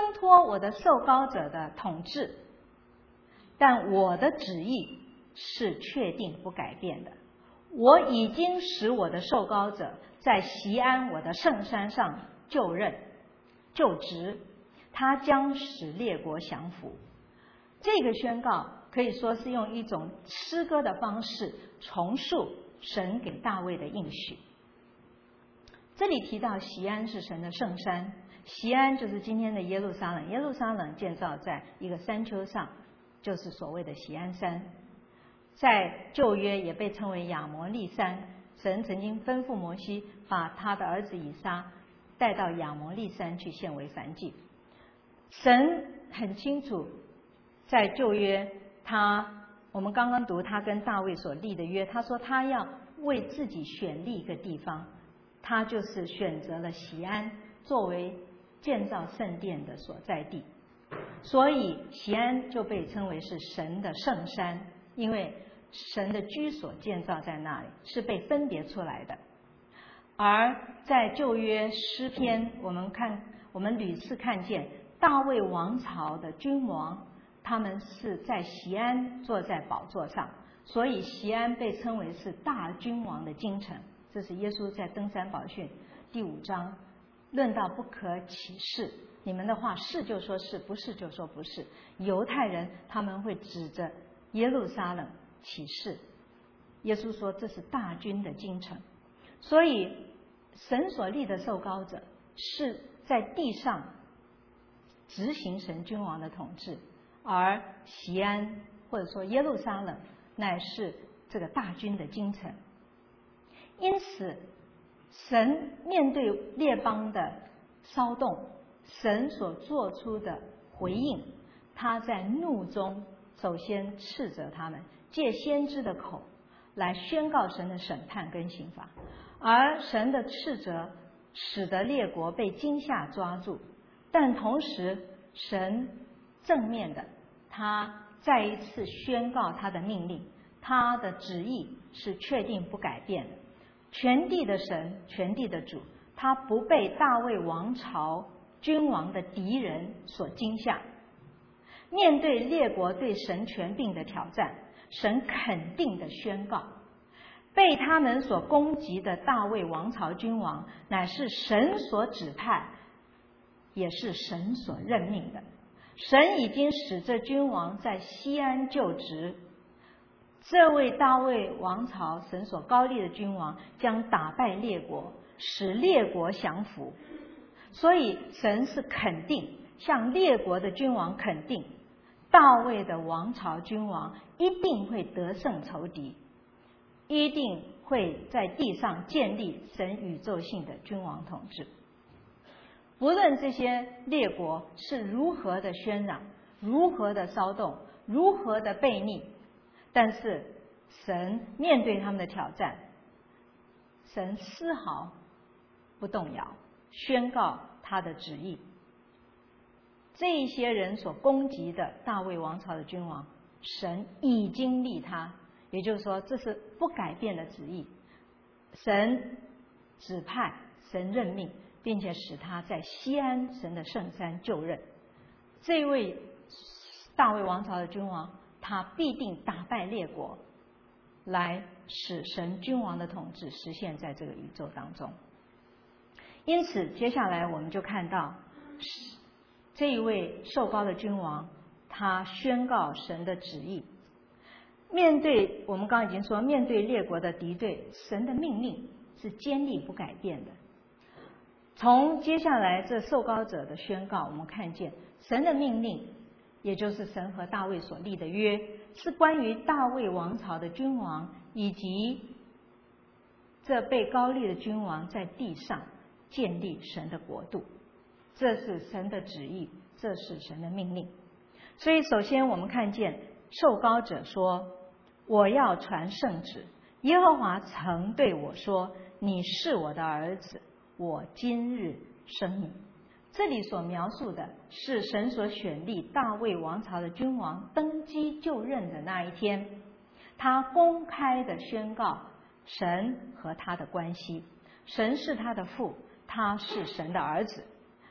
挣脱我的受膏者的统治，但我的旨意是确定不改变的。我已经使我的受膏者在锡安我的圣山上就任就职，他将使列国降服。这个宣告可以说是用一种诗歌的方式重述神给大卫的应许。这里提到锡安是神的圣山，锡安就是今天的耶路撒冷，耶路撒冷建造在一个山丘上，就是所谓的锡安山。在旧约也被称为亚摩利山，神曾经吩咐摩西把他的儿子以撒带到亚摩利山去献为燔祭。神很清楚，在旧约他我们刚刚读他跟大卫所立的约，他说他要为自己选立一个地方，他就是选择了锡安作为建造圣殿的所在地，所以锡安就被称为是神的圣山，因为神的居所建造在那里，是被分别出来的。而在旧约诗篇，我们看我们屡次看见大卫王朝的君王，他们是在锡安坐在宝座上，所以锡安被称为是大君王的京城。这是耶稣在登山宝训第五章论到不可起誓，你们的话是就说是，不是就说不是。犹太人他们会指着耶路撒冷起誓，耶稣说这是大军的京城。所以神所立的受膏者是在地上执行神君王的统治，而锡安或者说耶路撒冷乃是这个大军的京城。因此神面对列邦的骚动，神所做出的回应，他在怒中首先斥责他们，借先知的口来宣告神的审判跟刑罚。而神的斥责使得列国被惊吓抓住，但同时神正面的他再一次宣告他的命令，他的旨意是确定不改变的。全地的神，全地的主，他不被大卫王朝君王的敌人所惊吓。面对列国对神权柄的挑战，神肯定的宣告，被他们所攻击的大卫王朝君王乃是神所指派，也是神所任命的。神已经使这君王在锡安就职，这位大卫王朝神所高立的君王将打败列国，使列国降服。所以神是肯定，向列国的君王肯定，大卫的王朝君王一定会得胜仇敌，一定会在地上建立神宇宙性的君王统治。不论这些列国是如何的喧嚷，如何的骚动，如何的悖逆，但是神面对他们的挑战，神丝毫不动摇，宣告他的旨意。这一些人所攻击的大卫王朝的君王，神已经立他，也就是说这是不改变的旨意，神指派，神任命，并且使他在锡安神的圣山就任。这位大卫王朝的君王，他必定打败列国，来使神君王的统治实现在这个宇宙当中。因此接下来我们就看到这一位受膏的君王，他宣告神的旨意。面对我们刚刚已经说，面对列国的敌对，神的命令是坚立不改变的。从接下来这受膏者的宣告，我们看见神的命令，也就是神和大卫所立的约，是关于大卫王朝的君王以及这被膏立的君王在地上建立神的国度。这是神的旨意，这是神的命令。所以首先我们看见受膏者说，我要传圣旨，耶和华曾对我说，你是我的儿子，我今日生你。这里所描述的是神所选立大卫王朝的君王登基就任的那一天，他公开的宣告神和他的关系，神是他的父，他是神的儿子。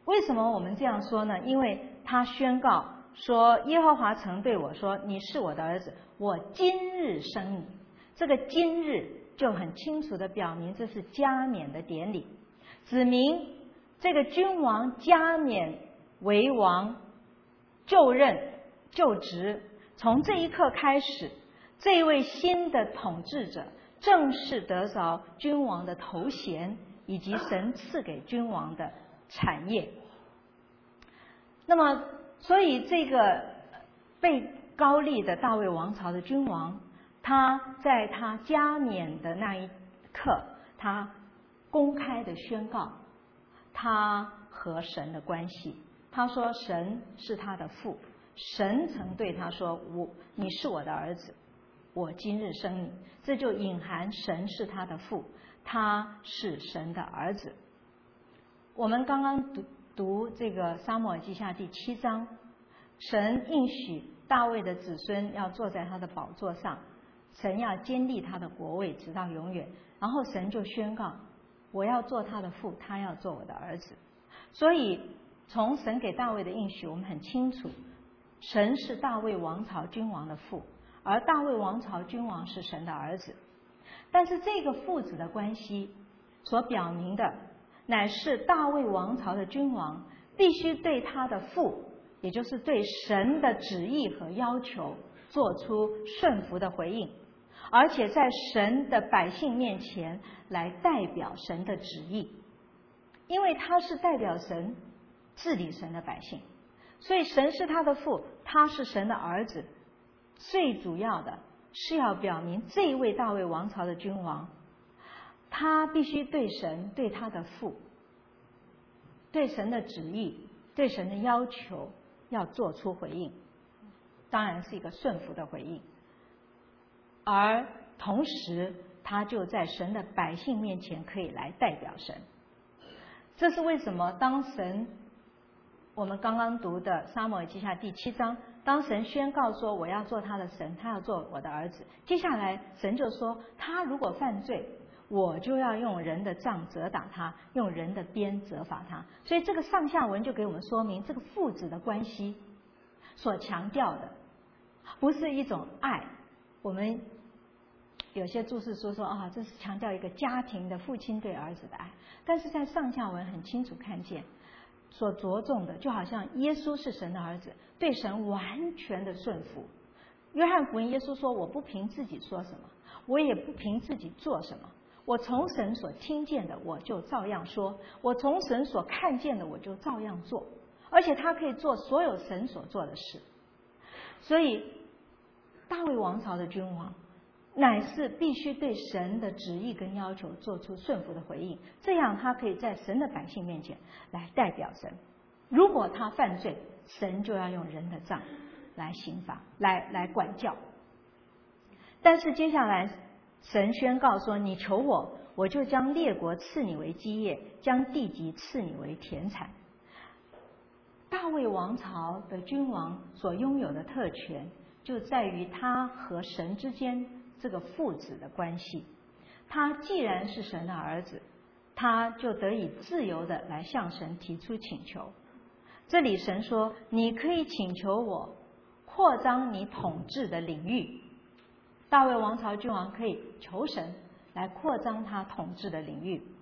为什么我们这样说呢？因为他宣告说，耶和华曾对我说，你是我的儿子，我今日生你。这个今日就很清楚地表明这是加冕的典礼，指明这个君王加冕为王，就任就职，从这一刻开始，这一位新的统治者正式得着君王的头衔以及神赐给君王的产业。那么所以这个被高立的大卫王朝的君王，他在他加冕的那一刻，他公开的宣告他和神的关系。他说神是他的父，神曾对他说，我你是我的儿子，我今日生你。这就隐含神是他的父，他是神的儿子。我们刚刚读读这个撒母耳记下第七章，神应许大卫的子孙要坐在他的宝座上，神要坚立他的国位直到永远。然后神就宣告，我要做他的父，他要做我的儿子。所以从神给大卫的应许，我们很清楚，神是大卫王朝君王的父，而大卫王朝君王是神的儿子。但是这个父子的关系所表明的，乃是大卫王朝的君王必须对他的父，也就是对神的旨意和要求做出顺服的回应，而且在神的百姓面前来代表神的旨意。因为他是代表神治理神的百姓，所以神是他的父，他是神的儿子。最主要的是要表明这一位大卫王朝的君王，他必须对神，对他的父，对神的旨意，对神的要求要做出回应，当然是一个顺服的回应。而同时他就在神的百姓面前可以来代表神。这是为什么当神，我们刚刚读的撒母耳记下第七章，当神宣告说我要做他的神，他要做我的儿子，接下来神就说，他如果犯罪，我就要用人的杖责打他，用人的鞭责罚他。所以这个上下文就给我们说明，这个父子的关系所强调的不是一种爱。我们有些注释说说啊，这是强调一个家庭的父亲对儿子的爱，但是在上下文很清楚看见，所着重的就好像耶稣是神的儿子，对神完全的顺服。约翰福音耶稣说，我不凭自己说什么，我也不凭自己做什么，我从神所听见的我就照样说，我从神所看见的我就照样做。而且他可以做所有神所做的事。所以大卫王朝的君王乃是必须对神的旨意跟要求做出顺服的回应，这样他可以在神的百姓面前来代表神。如果他犯罪，神就要用人的杖来刑罚，来来管教。但是接下来神宣告说，你求我，我就将列国赐你为基业，将地级赐你为田产。大卫王朝的君王所拥有的特权，就在于他和神之间这个父子的关系。他既然是神的儿子，他就得以自由的来向神提出请求。这里神说，你可以请求我扩张你统治的领域。大卫王朝君王可以求神来扩张他统治的领域。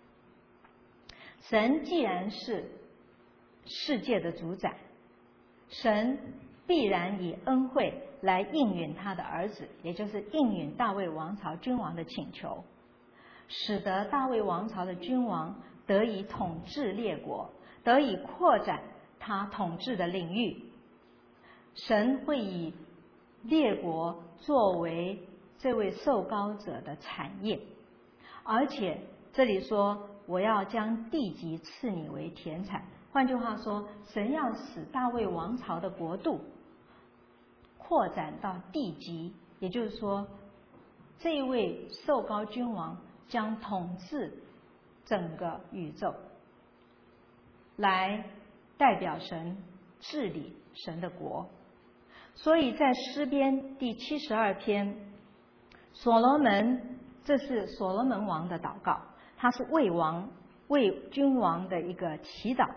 神既然是世界的主宰，神必然以恩惠来应允他的儿子，也就是应允大卫王朝君王的请求，使得大卫王朝的君王得以统治列国，得以扩展他统治的领域。神会以列国作为这位受膏者的产业，而且这里说，我要将地级赐你为田产。换句话说，神要使大卫王朝的国度扩展到地级，也就是说，这一位受膏君王将统治整个宇宙，来代表神治理神的国。所以在诗篇第七十二篇，所罗门，这是所罗门王的祷告，他是为王为君王的一个祈祷。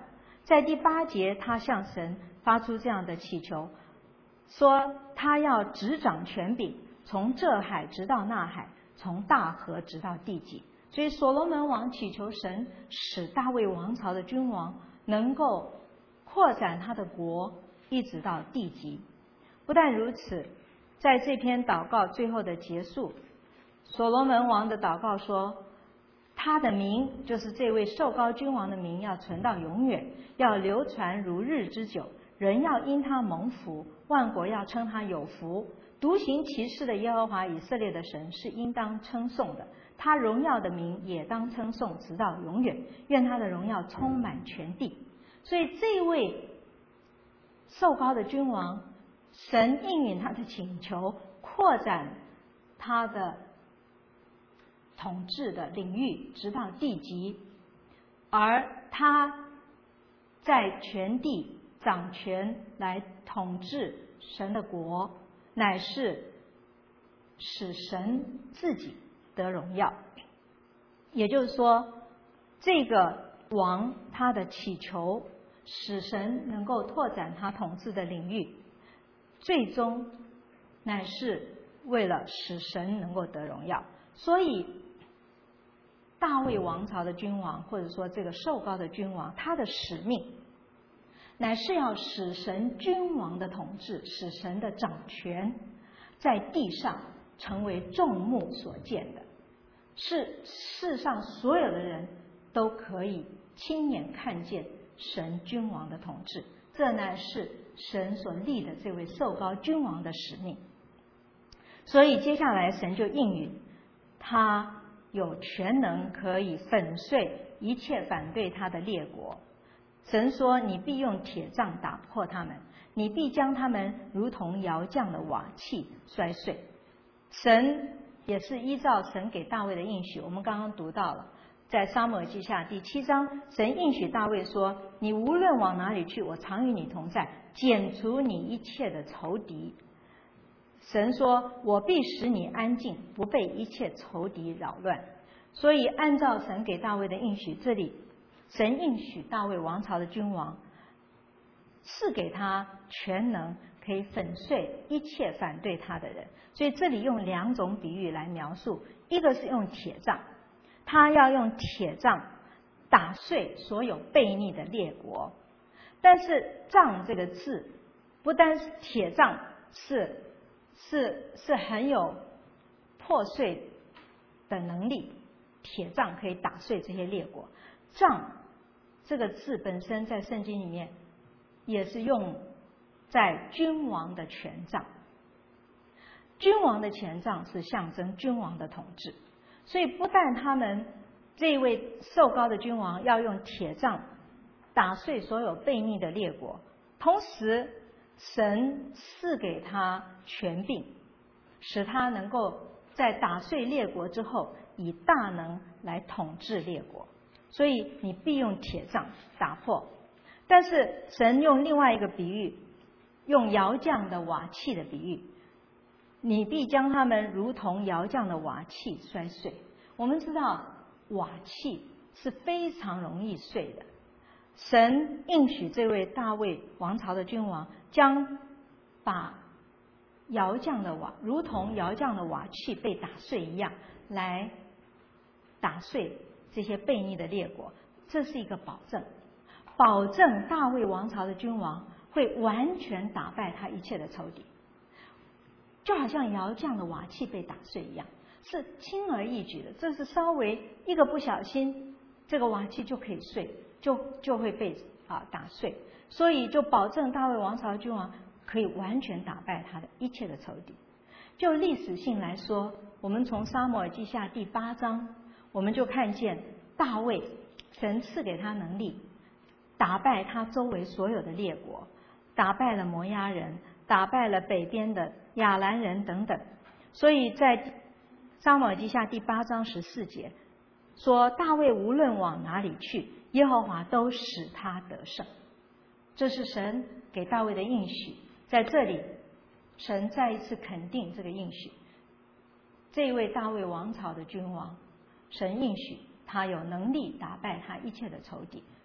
在第八节，他向神发出这样的祈求，说他要执掌权柄，从这海直到那海，从大河直到地极。所以所罗门王祈求神使大卫王朝的君王能够扩展他的国，一直到地极。不但如此，在这篇祷告最后的结束，所罗门王的祷告说，他的名，就是这位受膏君王的名，要存到永远，要流传如日之久，人要因他蒙福，万国要称他有福。独行其事的耶和华以色列的神是应当称颂的，他荣耀的名也当称颂直到永远，愿他的荣耀充满全地。所以这位受膏的君王，神应允他的请求，扩展他的统治的领域直到地极，而他在全地掌权来统治神的国，乃是使神自己得荣耀。也就是说，这个王他的祈求使神能够拓展他统治的领域，最终乃是为了使神能够得荣耀。所以大卫王朝的君王，或者说这个受膏的君王，他的使命乃是要使神君王的统治，使神的掌权在地上成为众目所见的，是世上所有的人都可以亲眼看见神君王的统治。这乃是神所立的这位受膏君王的使命。所以接下来神就应允他有全能，可以粉碎一切反对他的列国。神说，你必用铁杖打破他们，你必将他们如同窑匠的瓦器摔碎。神也是依照神给大卫的应许，我们刚刚读到了，在撒母耳记下第七章，神应许大卫说，你无论往哪里去，我常与你同在，剪除你一切的仇敌。神说，我必使你安静，不被一切仇敌扰乱。所以按照神给大卫的应许，这里神应许大卫王朝的君王赐给他全能，可以粉碎一切反对他的人。所以这里用两种比喻来描述，一个是用铁杖，他要用铁杖打碎所有悖逆的列国。但是杖这个字不单是铁杖，是是是很有破碎的能力，铁杖可以打碎这些列国。杖这个字本身在圣经里面也是用在君王的权杖，君王的权杖是象征君王的统治。所以不但他们这位受膏的君王要用铁杖打碎所有悖逆的列国，同时神赐给他权柄，使他能够在打碎列国之后，以大能来统治列国。所以你必用铁杖打破。但是神用另外一个比喻，用窑匠的瓦器的比喻，你必将他们如同窑匠的瓦器摔碎。我们知道瓦器是非常容易碎的，神应许这位大卫王朝的君王，将把窑匠的瓦如同窑匠的瓦器被打碎一样，来打碎这些悖逆的列国。这是一个保证，保证大卫王朝的君王会完全打败他一切的仇敌，就好像窑匠的瓦器被打碎一样，是轻而易举的。这是稍微一个不小心，这个瓦器就可以碎，就就会被啊打碎。所以就保证大卫王朝的君王可以完全打败他的一切的仇敌。就历史性来说，我们从撒母耳记下第八章，我们就看见大卫神赐给他能力，打败他周围所有的列国，打败了摩押人，打败了北边的亚兰人等等。所以在撒母耳记下第八章十四节说，大卫无论往哪里去，耶和华都使他得胜。这是神给大卫的应许。在这里神再一次肯定这个应许，这一位大卫王朝的君王，神应许他有能力打败他一切的仇敌，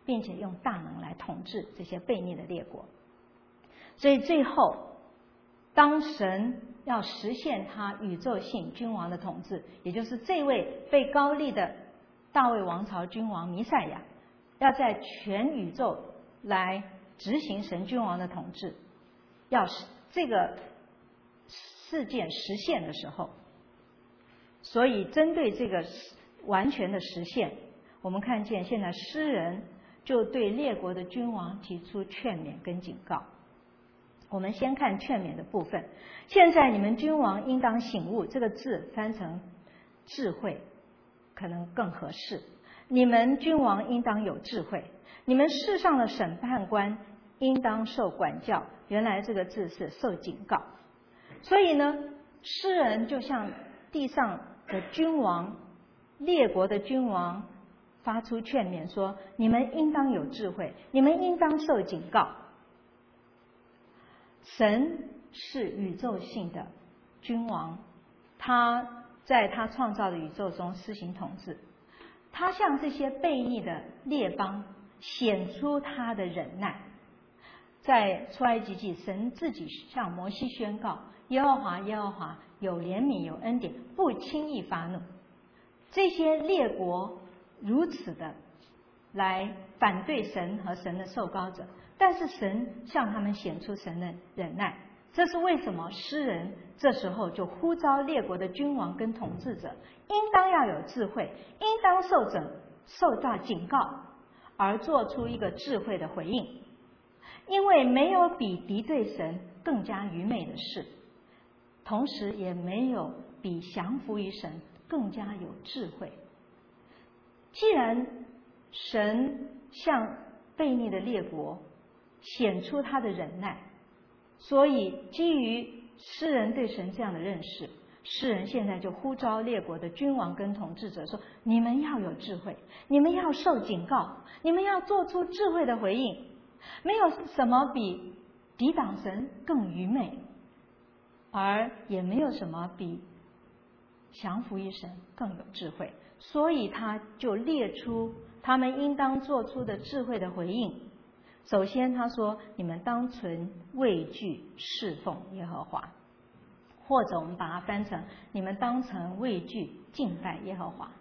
并且用大能来统治这些悖逆的列国。所以最后，当神要实现他宇宙性君王的统治，也就是这位被高立的大卫王朝君王弥赛亚，要在全宇宙来执行神君王的统治，要这个事件实现的时候，所以针对这个完全的实现，我们看见现在诗人就对列国的君王提出劝勉跟警告。我们先看劝勉的部分。现在你们君王应当醒悟，这个字翻成智慧可能更合适。你们君王应当有智慧，你们世上的审判官应当受管教。原来这个字是受警告。所以呢，诗人就向地上的君王、列国的君王发出劝勉说，你们应当有智慧，你们应当受警告。神是宇宙性的君王，他在他创造的宇宙中施行统治，他向这些悖逆的列邦显出他的忍耐。在出埃及记，神自己向摩西宣告，耶和华耶和华有怜悯有恩典，不轻易发怒。这些列国如此的来反对神和神的受膏者，但是神向他们显出神的忍耐。这是为什么诗人这时候就呼召列国的君王跟统治者应当要有智慧，应当受整受到警告，而做出一个智慧的回应。因为没有比敌对神更加愚昧的事，同时也没有比降服于神更加有智慧。既然神向悖逆的列国显出他的忍耐，所以基于诗人对神这样的认识，诗人现在就呼召列国的君王跟统治者说，你们要有智慧，你们要受警告，你们要做出智慧的回应。没有什么比抵挡神更愚昧，而也没有什么比降服于神更有智慧。所以他就列出他们应当做出的智慧的回应。首先他说，你们当存畏惧侍奉耶和华，或者我们把它翻成，你们当成畏惧敬拜耶和华。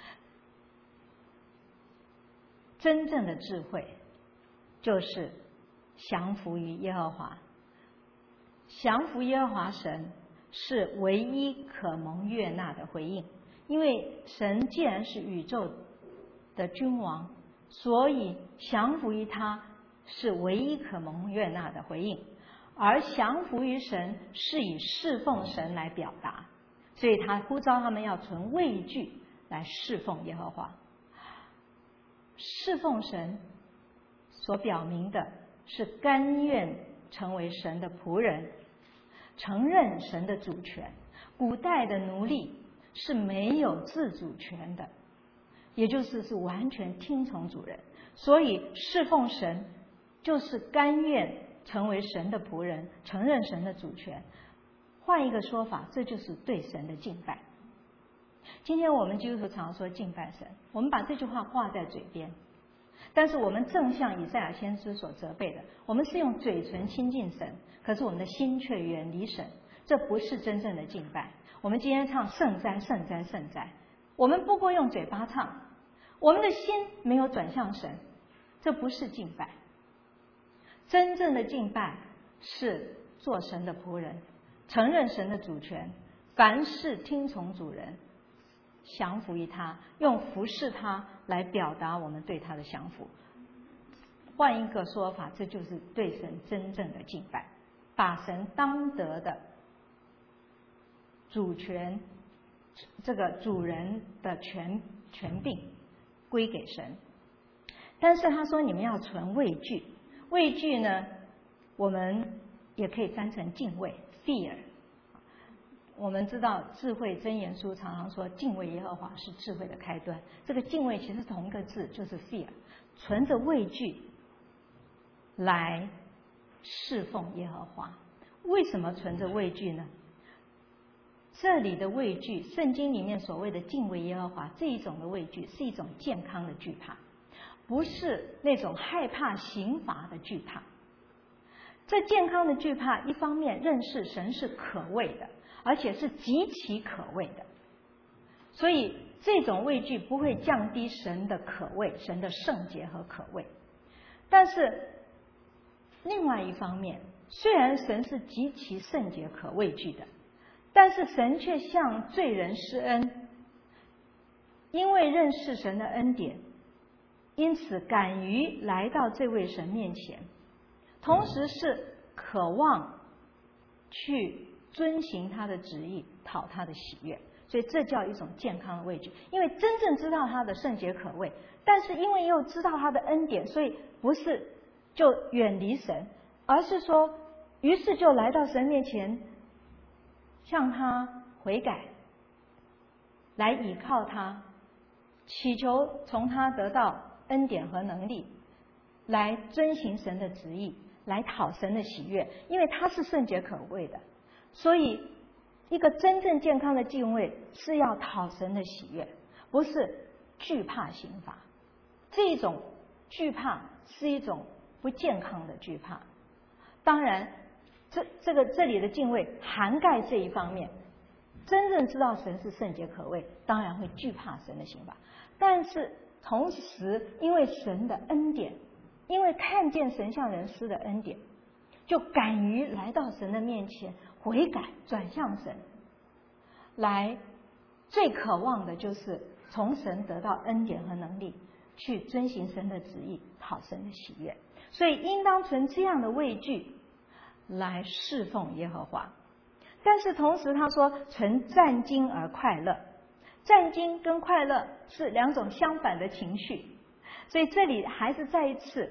真正的智慧就是降服于耶和华，降服耶和华神是唯一可蒙悦纳的回应。因为神既然是宇宙的君王，所以降服于他是唯一可蒙悦纳的回应。而降服于神是以侍奉神来表达，所以他呼召他们要存畏惧来侍奉耶和华。侍奉神所表明的是甘愿成为神的仆人，承认神的主权。古代的奴隶是没有自主权的，也就是是完全听从主人，所以侍奉神就是甘愿成为神的仆人，承认神的主权。换一个说法，这就是对神的敬拜。今天我们基督徒常说敬拜神，我们把这句话挂在嘴边，但是我们正像以赛亚先知所责备的，我们是用嘴唇亲近神，可是我们的心却远离神，这不是真正的敬拜。我们今天唱圣哉圣哉圣哉，我们不过用嘴巴唱，我们的心没有转向神，这不是敬拜。真正的敬拜是做神的仆人，承认神的主权，凡事听从主人，降服于他，用服侍他来表达我们对他的降服。换一个说法，这就是对神真正的敬拜，把神当得的主权，这个主人的权权柄归给神。但是他说你们要存畏惧，畏惧呢，我们也可以翻成敬畏 fear。我们知道智慧箴言书常常说敬畏耶和华是智慧的开端，这个敬畏其实同一个字，就是 fear， 存着畏惧来侍奉耶和华。为什么存着畏惧呢？这里的畏惧，圣经里面所谓的敬畏耶和华这一种的畏惧是一种健康的惧怕， 不是那种害怕刑罚的惧怕。这健康的惧怕，一方面认识神是可畏的，而且是极其可畏的，所以这种畏惧不会降低神的可畏、神的圣洁和可畏。但是另外一方面，虽然神是极其圣洁可畏惧的，但是神却向罪人施恩，因为认识神的恩典，因此敢于来到这位神面前，同时是渴望去遵行他的旨意，讨他的喜悦。所以这叫一种健康的畏惧，因为真正知道他的圣洁可畏，但是因为又知道他的恩典，所以不是就远离神，而是说于是就来到神面前，向他悔改，来倚靠他，祈求从他得到恩典和能力，来遵行神的旨意，来讨神的喜悦。因为他是圣洁可畏的，所以一个真正健康的敬畏是要讨神的喜悦，不是惧怕刑罚。这一种惧怕是一种不健康的惧怕。当然这这个这里的敬畏涵盖这一方面，真正知道神是圣洁可畏，当然会惧怕神的刑罚，但是同时因为神的恩典，因为看见神向人施的恩典，就敢于来到神的面前悔改，转向神，来最渴望的就是从神得到恩典和能力，去遵行神的旨意，讨神的喜悦。所以应当存这样的畏惧来侍奉耶和华。但是同时他说存战兢而快乐，战兢跟快乐是两种相反的情绪，所以这里还是再一次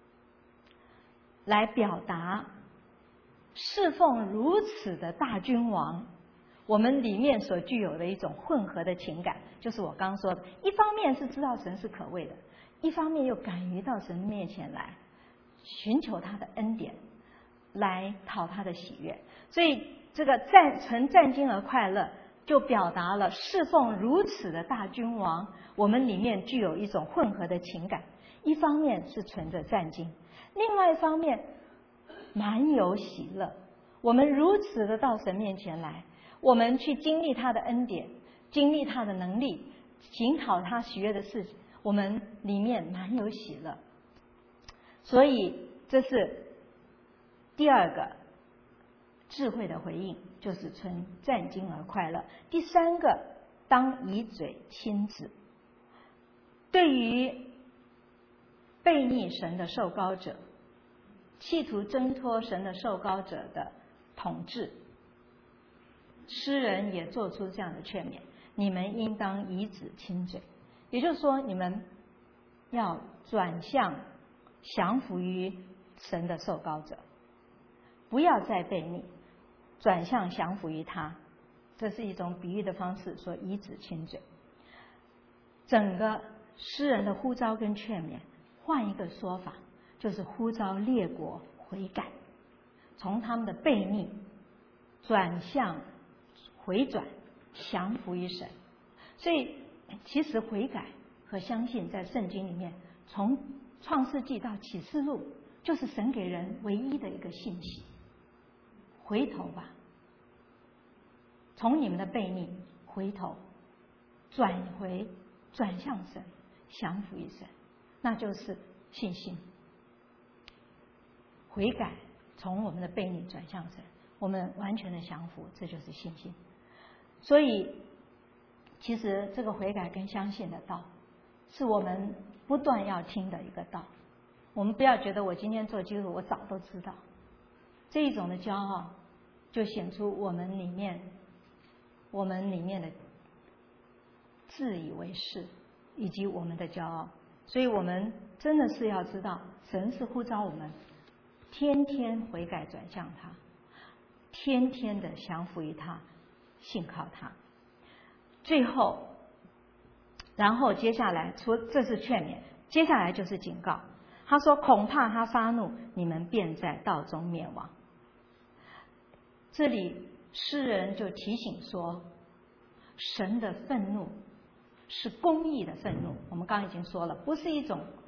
来表达侍奉如此的大君王，我们里面所具有的一种混合的情感，就是我刚刚说的，一方面是知道神是可畏的，一方面又敢于到神面前来寻求他的恩典，来讨他的喜悦。所以这个战存战兢而快乐，就表达了侍奉如此的大君王，我们里面具有一种混合的情感，一方面是存着战兢，另外一方面满有喜乐。我们如此的到神面前来，我们去经历他的恩典，经历他的能力，行讨他喜悦的事情，我们里面满有喜乐。所以这是第二个智慧的回应，就是存战兢而快乐。第三个，当以嘴亲子。对于悖逆神的受膏者，企图挣脱神的受膏者的统治，诗人也做出这样的劝勉：你们应当以子亲嘴。也就是说，你们要转向降服于神的受膏者，不要再悖逆，转向降服于他。这是一种比喻的方式，说以子亲嘴。整个诗人的呼召跟劝勉，换一个说法，就是呼召列国悔改，从他们的悖逆转向回转，降服于神。所以其实悔改和相信在圣经里面，从创世纪到启示录，就是神给人唯一的一个信息：回头吧，从你们的悖逆回头，转回转向神，降服于神，那就是信心。悔改，从我们的悖逆转向神，我们完全的降服，这就是信心。所以其实这个悔改跟相信的道，是我们不断要听的一个道。我们不要觉得我今天做基督徒我早都知道，这一种的骄傲就显出我们里面我们里面的自以为是，以及我们的骄傲。所以我们真的是要知道，神是呼召我们天天悔改转向他，天天的降服于他，信靠他。最后然后接下来除这是劝勉，接下来就是警告。他说恐怕他发怒，你们便在道中灭亡。这里诗人就提醒说，神的愤怒是公义的愤怒。我们刚刚已经说了，不是一种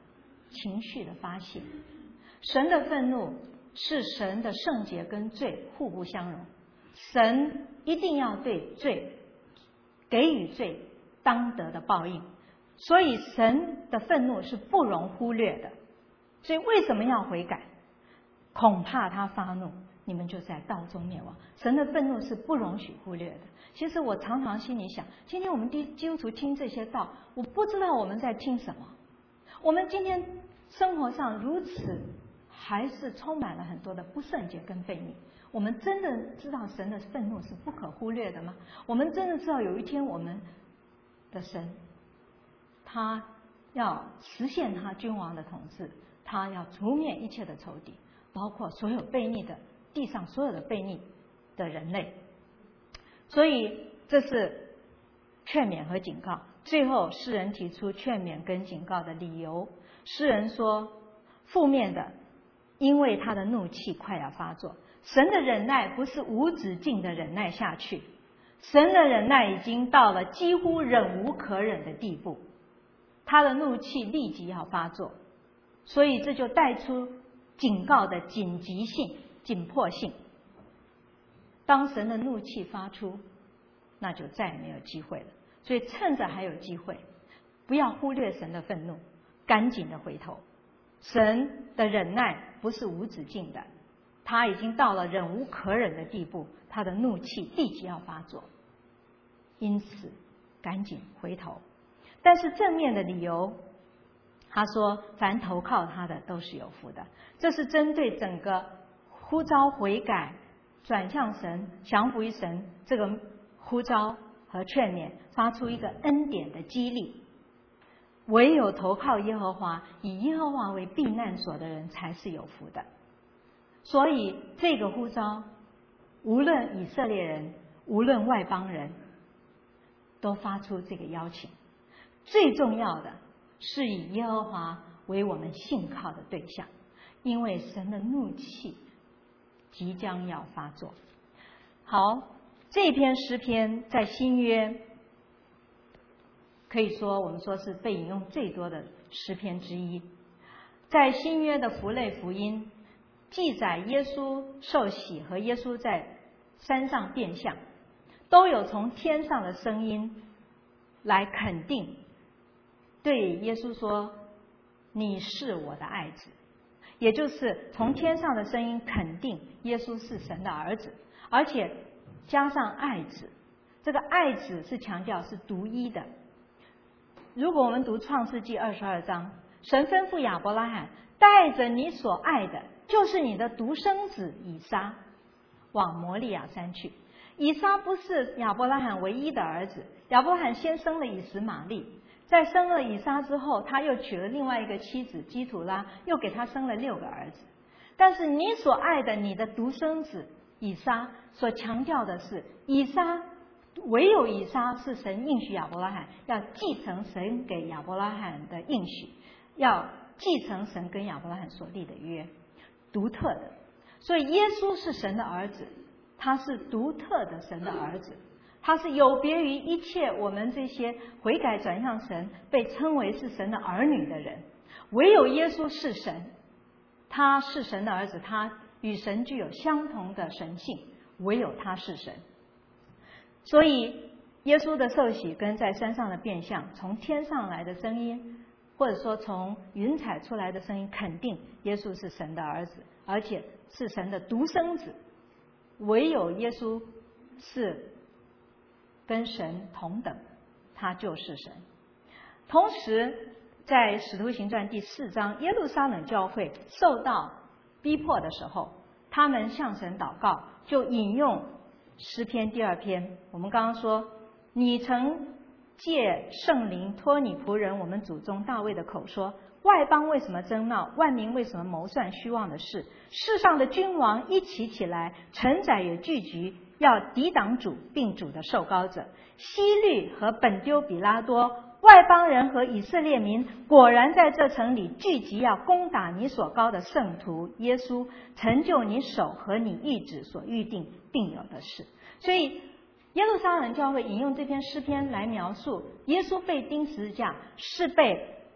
情绪的发泄。神的愤怒是神的圣洁跟罪互不相容，神一定要对罪给予罪当得的报应，所以神的愤怒是不容忽略的。所以为什么要悔改？恐怕他发怒，你们就在道中灭亡。神的愤怒是不容许忽略的。其实我常常心里想，今天我们基督徒听这些道，我不知道我们在听什么。我们今天生活上如此还是充满了很多的不圣洁跟悖逆。我们真的知道神的愤怒是不可忽略的吗？我们真的知道有一天我们的神他要实现他君王的统治，他要除灭一切的仇敌，包括所有悖逆的地上所有的悖逆的人类。所以这是劝勉和警告。最后诗人提出劝勉跟警告的理由。诗人说，负面的，因为他的怒气快要发作。神的忍耐不是无止境的忍耐下去，神的忍耐已经到了几乎忍无可忍的地步，他的怒气立即要发作。所以这就带出警告的紧急性、紧迫性。当神的怒气发出，那就再也没有机会了。所以趁着还有机会，不要忽略神的愤怒，赶紧的回头。神的忍耐不是无止境的，他已经到了忍无可忍的地步，他的怒气立即要发作。因此赶紧回头。但是正面的理由，他说凡投靠他的都是有福的。这是针对整个呼召悔改、转向神、降服于神这个呼召和劝勉发出一个恩典的激励。唯有投靠耶和华，以耶和华为避难所的人才是有福的。所以这个呼召，无论以色列人，无论外邦人，都发出这个邀请。最重要的是以耶和华为我们信靠的对象，因为神的怒气即将要发作。好，这篇诗篇在新约可以说我们说是被引用最多的诗篇之一。在新约的符类福音记载耶稣受洗和耶稣在山上变相，都有从天上的声音来肯定，对耶稣说你是我的爱子，也就是从天上的声音肯定耶稣是神的儿子，而且加上爱子，这个爱子是强调是独一的。如果我们读创世纪二十二章，神吩咐亚伯拉罕带着你所爱的，就是你的独生子以撒，往摩利亚山去。以撒不是亚伯拉罕唯一的儿子，亚伯拉罕先生了以实玛利，在生了以撒之后，他又娶了另外一个妻子基土拉，又给他生了六个儿子。但是你所爱的你的独生子以撒，所强调的是以撒，唯有以撒是神应许亚伯拉罕要继承神给亚伯拉罕的应许，要继承神跟亚伯拉罕所立的约，独特的。所以耶稣是神的儿子，他是独特的神的儿子，他是有别于一切我们这些悔改转向神被称为是神的儿女的人。唯有耶稣是神，他是神的儿子，他与神具有相同的神性，唯有他是神。所以耶稣的受洗跟在山上的变相，从天上来的声音，或者说从云彩出来的声音，肯定耶稣是神的儿子，而且是神的独生子。唯有耶稣是跟神同等，他就是神。同时在使徒行传第四章，耶路撒冷教会受到逼迫的时候，他们向神祷告，就引用诗篇第二篇。我们刚刚说，你曾借圣灵托你仆人我们祖宗大卫的口说，外邦为什么争闹，万民为什么谋算虚妄的事？世上的君王一起起来，臣宰也聚集，要抵挡主并主的受膏者。希律和本丢比拉多，外邦人和以色列民，果然在这城里聚集，要攻打你所膏的圣徒耶稣，成就你手和你意志所预定定有的事。所以耶路撒冷教会引用这篇诗篇来描述耶稣被钉十字架是被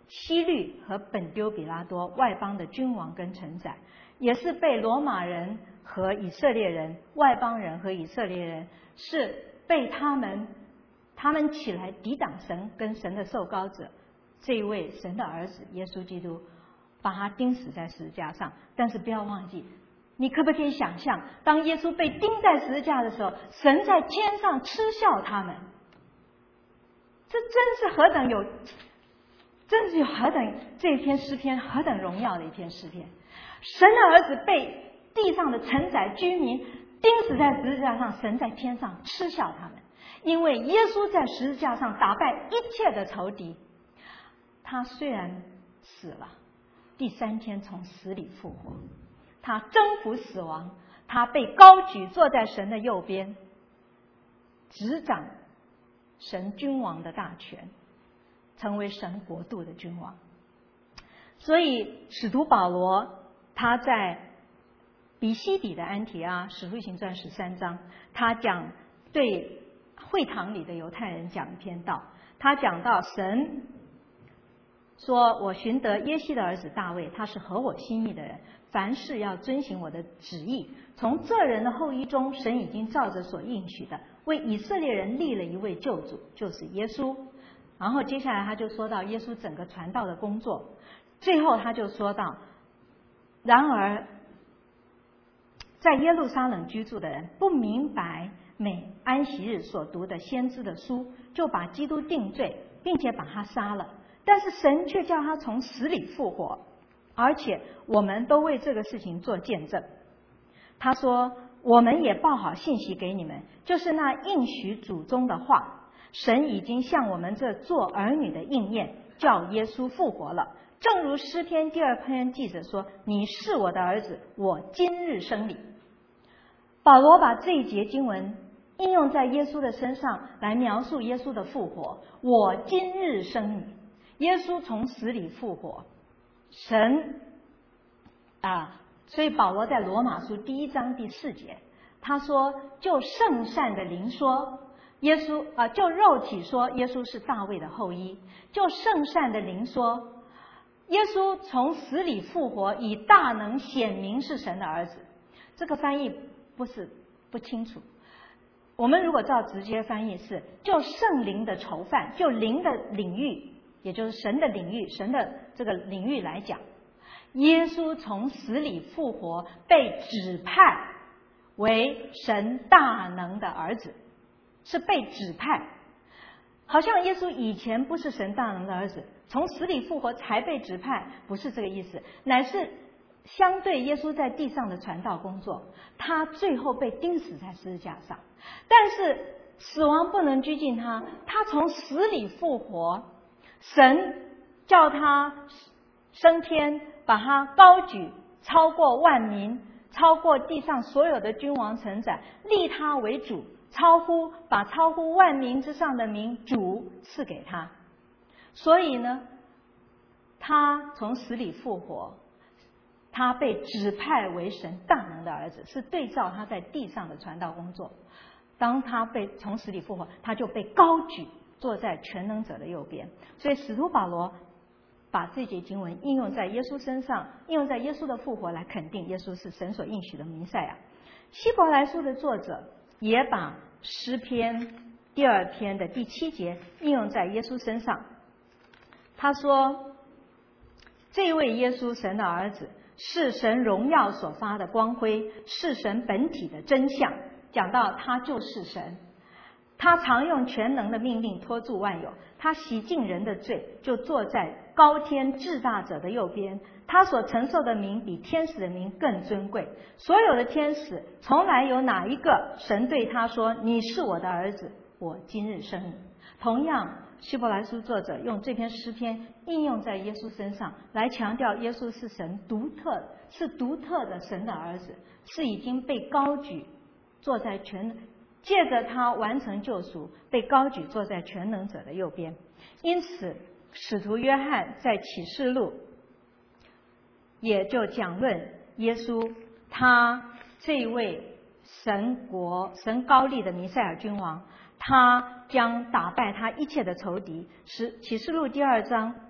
希律和本丢比拉多外邦的君王跟臣宰，也是被罗马人和以色列人、外邦人和以色列人，是被他们他们起来抵挡神跟神的受膏者，这一位神的儿子耶稣基督，把他钉死在十字架上。但是不要忘记，你可不可以想象，当耶稣被钉在十字架的时候，神在天上嗤笑他们？这真是何等有，真是有何等这一篇诗篇何等荣耀的一篇诗篇。神的儿子被地上的臣宰居民钉死在十字架上，神在天上嗤笑他们，因为耶稣在十字架上打败一切的仇敌。他虽然死了，第三天从死里复活，他征服死亡，他被高举坐在神的右边，执掌神君王的大权，成为神国度的君王。所以使徒保罗他在比西底的安提阿，使徒行传十三章，他讲对会堂里的犹太人讲一篇道，他讲到神说，我寻得耶西的儿子大卫，他是合我心意的人，凡事要遵行我的旨意。从这人的后裔中，神已经照着所应许的，为以色列人立了一位救主，就是耶稣。然后接下来他就说到耶稣整个传道的工作，最后他就说到，然而在耶路撒冷居住的人不明白每安息日所读的先知的书，就把基督定罪，并且把他杀了。但是神却叫他从死里复活，而且我们都为这个事情做见证。他说，我们也报好信息给你们，就是那应许祖宗的话，神已经向我们这做儿女的应验，叫耶稣复活了。正如诗篇第二篇记着说，你是我的儿子，我今日生你。保罗把这一节经文应用在耶稣的身上，来描述耶稣的复活。我今日生你，耶稣从死里复活，神啊，所以保罗在罗马书第一章第四节，他说，就圣善的灵说，耶稣啊，就肉体说，耶稣是大卫的后裔；就圣善的灵说，耶稣从死里复活，以大能显明是神的儿子。这个翻译不是不清楚。我们如果照直接翻译是，就圣灵的囚犯，就灵的领域，也就是神的领域，神的这个领域来讲，耶稣从死里复活，被指派为神大能的儿子，是被指派。好像耶稣以前不是神大能的儿子，从死里复活才被指派，不是这个意思，乃是相对耶稣在地上的传道工作，他最后被钉死在十字架上，但是死亡不能拘禁他，他从死里复活，神叫他升天，把他高举，超过万民，超过地上所有的君王臣宰，立他为主，超乎把超乎万民之上的名主赐给他。所以呢，他从死里复活，他被指派为神大能的儿子，是对照他在地上的传道工作。当他被从死里复活，他就被高举，坐在全能者的右边。所以使徒保罗把这节经文应用在耶稣身上，应用在耶稣的复活，来肯定耶稣是神所应许的弥赛亚。希伯来书的作者也把诗篇第二篇的第七节应用在耶稣身上。他说，这位耶稣神的儿子是神荣耀所发的光辉，是神本体的真相。讲到他就是神，他常用全能的命令托住万有，他洗净人的罪，就坐在高天至大者的右边。他所承受的名比天使的名更尊贵。所有的天使从来有哪一个神对他说，你是我的儿子，我今日生你。同样，希伯来书作者用这篇诗篇应用在耶稣身上，来强调耶稣是神独特是独特的神的儿子，是已经被高举坐在全借着他完成救赎，被高举坐在全能者的右边。因此使徒约翰在启示录也就讲论耶稣，他这位神国神高立的弥赛亚君王，他将打败他一切的仇敌。使启示录第二章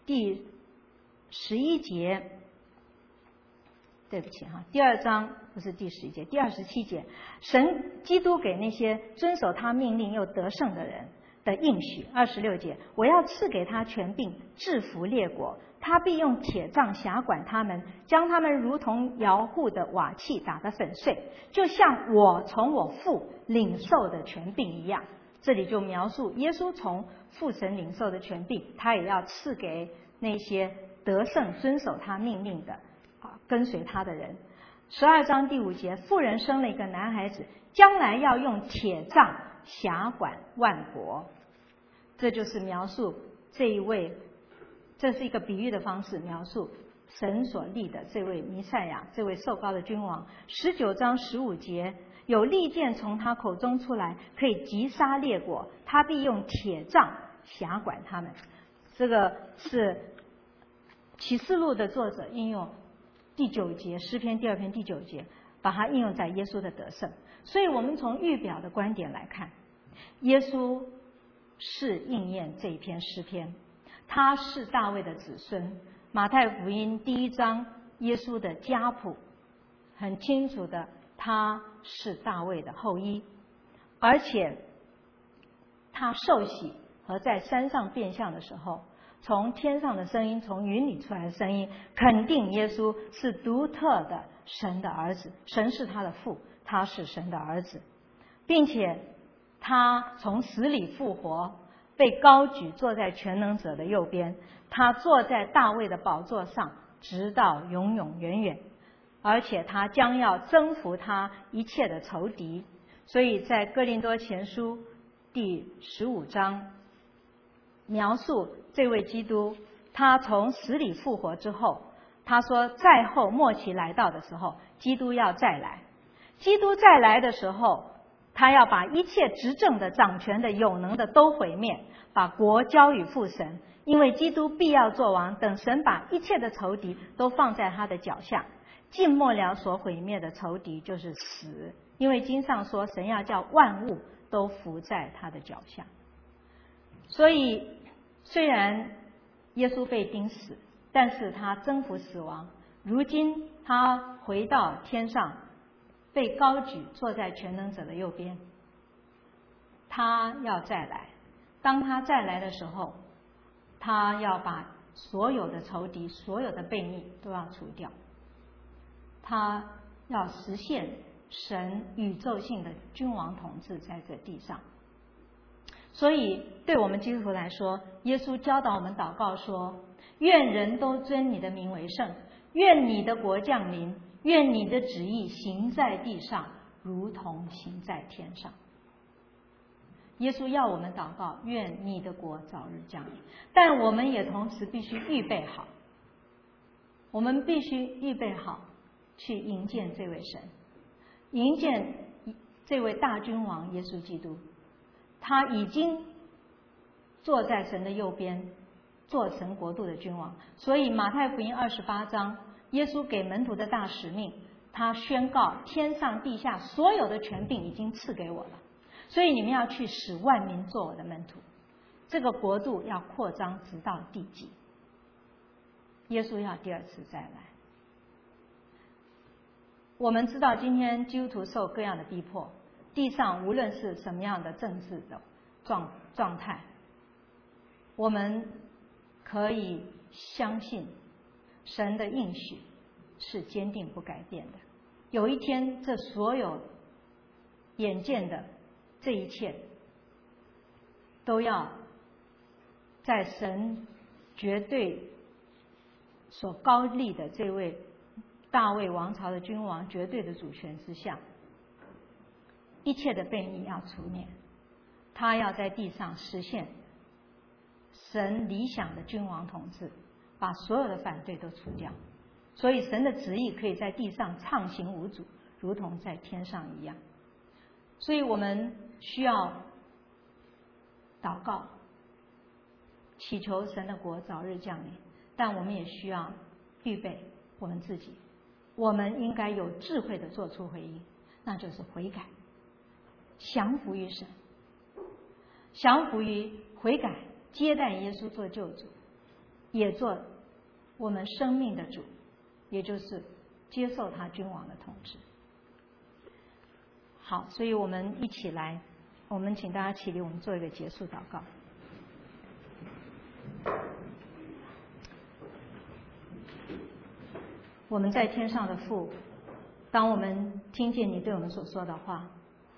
第十一节，对不起哈，第二章不是第十一节，第二十七节，神基督给那些遵守他命令又得胜的人的应许。二十六节，我要赐给他权柄，制服列国，他必用铁杖辖管他们，将他们如同摇户的瓦器打得粉碎，就像我从我父领受的权柄一样。这里就描述耶稣从父神领受的权柄，他也要赐给那些得胜遵守他命令的啊，跟随他的人。十二章第五节，妇人生了一个男孩子，将来要用铁杖辖管万国。这就是描述这一位，这是一个比喻的方式，描述神所立的这位弥赛亚，这位受膏的君王。十九章十五节，有利剑从他口中出来，可以击杀列国，他必用铁杖辖管他们。这个是启示录的作者应用第九节，诗篇第二篇第九节，把它应用在耶稣的得胜。所以我们从预表的观点来看，耶稣是应验这一篇诗篇，他是大卫的子孙。马太福音第一章，耶稣的家谱很清楚的，他是大卫的后裔，而且他受洗和在山上变相的时候，从天上的声音，从云里出来的声音，肯定耶稣是独特的神的儿子，神是他的父，他是神的儿子，并且他从死里复活，被高举坐在全能者的右边，他坐在大卫的宝座上，直到永永远远，而且他将要征服他一切的仇敌。所以在哥林多前书第十五章描述这位基督，他从死里复活之后，他说在后末期来到的时候，基督要再来。基督再来的时候，他要把一切执政的、掌权的、有能的都毁灭，把国交与父神，因为基督必要做王，等神把一切的仇敌都放在他的脚下。尽末了所毁灭的仇敌就是死，因为经上说神要叫万物都伏在他的脚下。所以虽然耶稣被钉死，但是他征服死亡，如今他回到天上，被高举坐在全能者的右边，他要再来。当他再来的时候，他要把所有的仇敌、所有的悖逆都要除掉，他要实现神宇宙性的君王统治在这地上。所以对我们基督徒来说，耶稣教导我们祷告说，愿人都尊你的名为圣，愿你的国降临，愿你的旨意行在地上，如同行在天上。耶稣要我们祷告，愿你的国早日降临，但我们也同时必须预备好，我们必须预备好去迎接这位神，迎接这位大君王耶稣基督。他已经坐在神的右边，做神国度的君王。所以马太福音二十八章，耶稣给门徒的大使命，他宣告天上地下所有的权柄已经赐给我了，所以你们要去使万民做我的门徒，这个国度要扩张直到地极。耶稣要第二次再来。我们知道今天基督徒受各样的逼迫，地上无论是什么样的政治的状状态，我们可以相信神的应许是坚定不改变的。有一天，这所有眼见的这一切都要在神绝对所高立的这位大卫王朝的君王绝对的主权之下，一切的悖逆要除灭，他要在地上实现神理想的君王统治，把所有的反对都除掉，所以神的旨意可以在地上畅行无阻，如同在天上一样。所以我们需要祷告，祈求神的国早日降临，但我们也需要预备我们自己，我们应该有智慧的做出回应，那就是悔改，降服于神，降服于悔改，接待耶稣做救主， 也做我们生命的主，也就是接受他君王的统治。好，所以我们一起来，我们请大家起立，我们做一个结束祷告。我们在天上的父，当我们听见你对我们所说的话，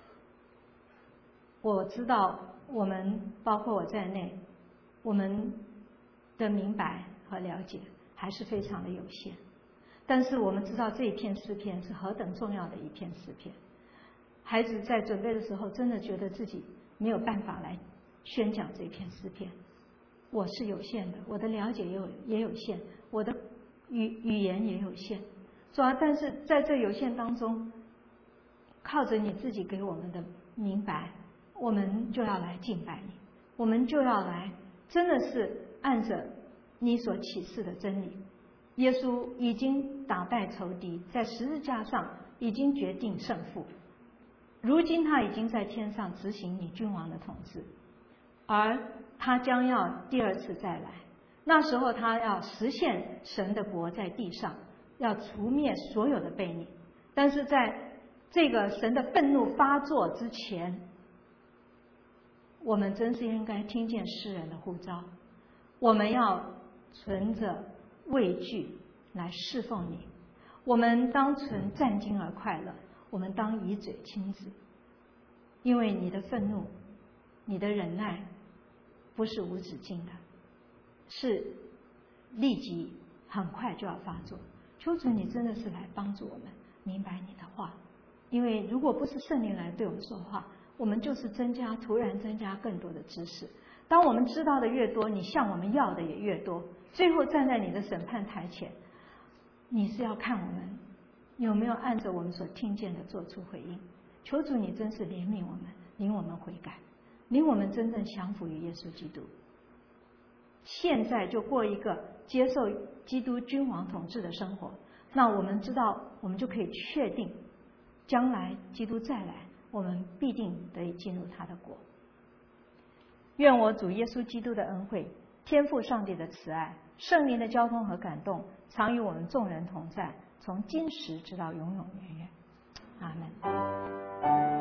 我知道我们包括我在内，我们的明白和了解还是非常的有限，但是我们知道这一篇诗篇是何等重要的一篇诗篇。孩子在准备的时候，真的觉得自己没有办法来宣讲这篇诗篇，我是有限的，我的了解也有也有限，我的语语言也有限，主要但是在这有限当中，靠着你自己给我们的明白，我们就要来敬拜你，我们就要来真的是按着你所启示的真理。耶稣已经打败仇敌，在十字架上已经决定胜负，如今他已经在天上执行你君王的统治，而他将要第二次再来，那时候他要实现神的国在地上，要除灭所有的悖逆。但是在这个神的愤怒发作之前，我们真是应该听见诗人的呼召，我们要存着畏惧来侍奉你，我们当存战兢而快乐，我们当以嘴亲子，因为你的愤怒，你的忍耐不是无止境的，是立即很快就要发作。求主你真的是来帮助我们明白你的话，因为如果不是圣灵来对我们说话，我们就是增加突然增加更多的知识。当我们知道的越多，你向我们要的也越多，最后站在你的审判台前，你是要看我们有没有按着我们所听见的做出回应。求主你真是怜悯我们，领我们悔改，领我们真正降服于耶稣基督，现在就过一个接受基督君王统治的生活。那我们知道，我们就可以确定将来基督再来，我们必定得以进入他的国。愿我主耶稣基督的恩惠，天父上帝的慈爱，圣灵的交通和感动，常与我们众人同在，从今时直到永永远远。阿们。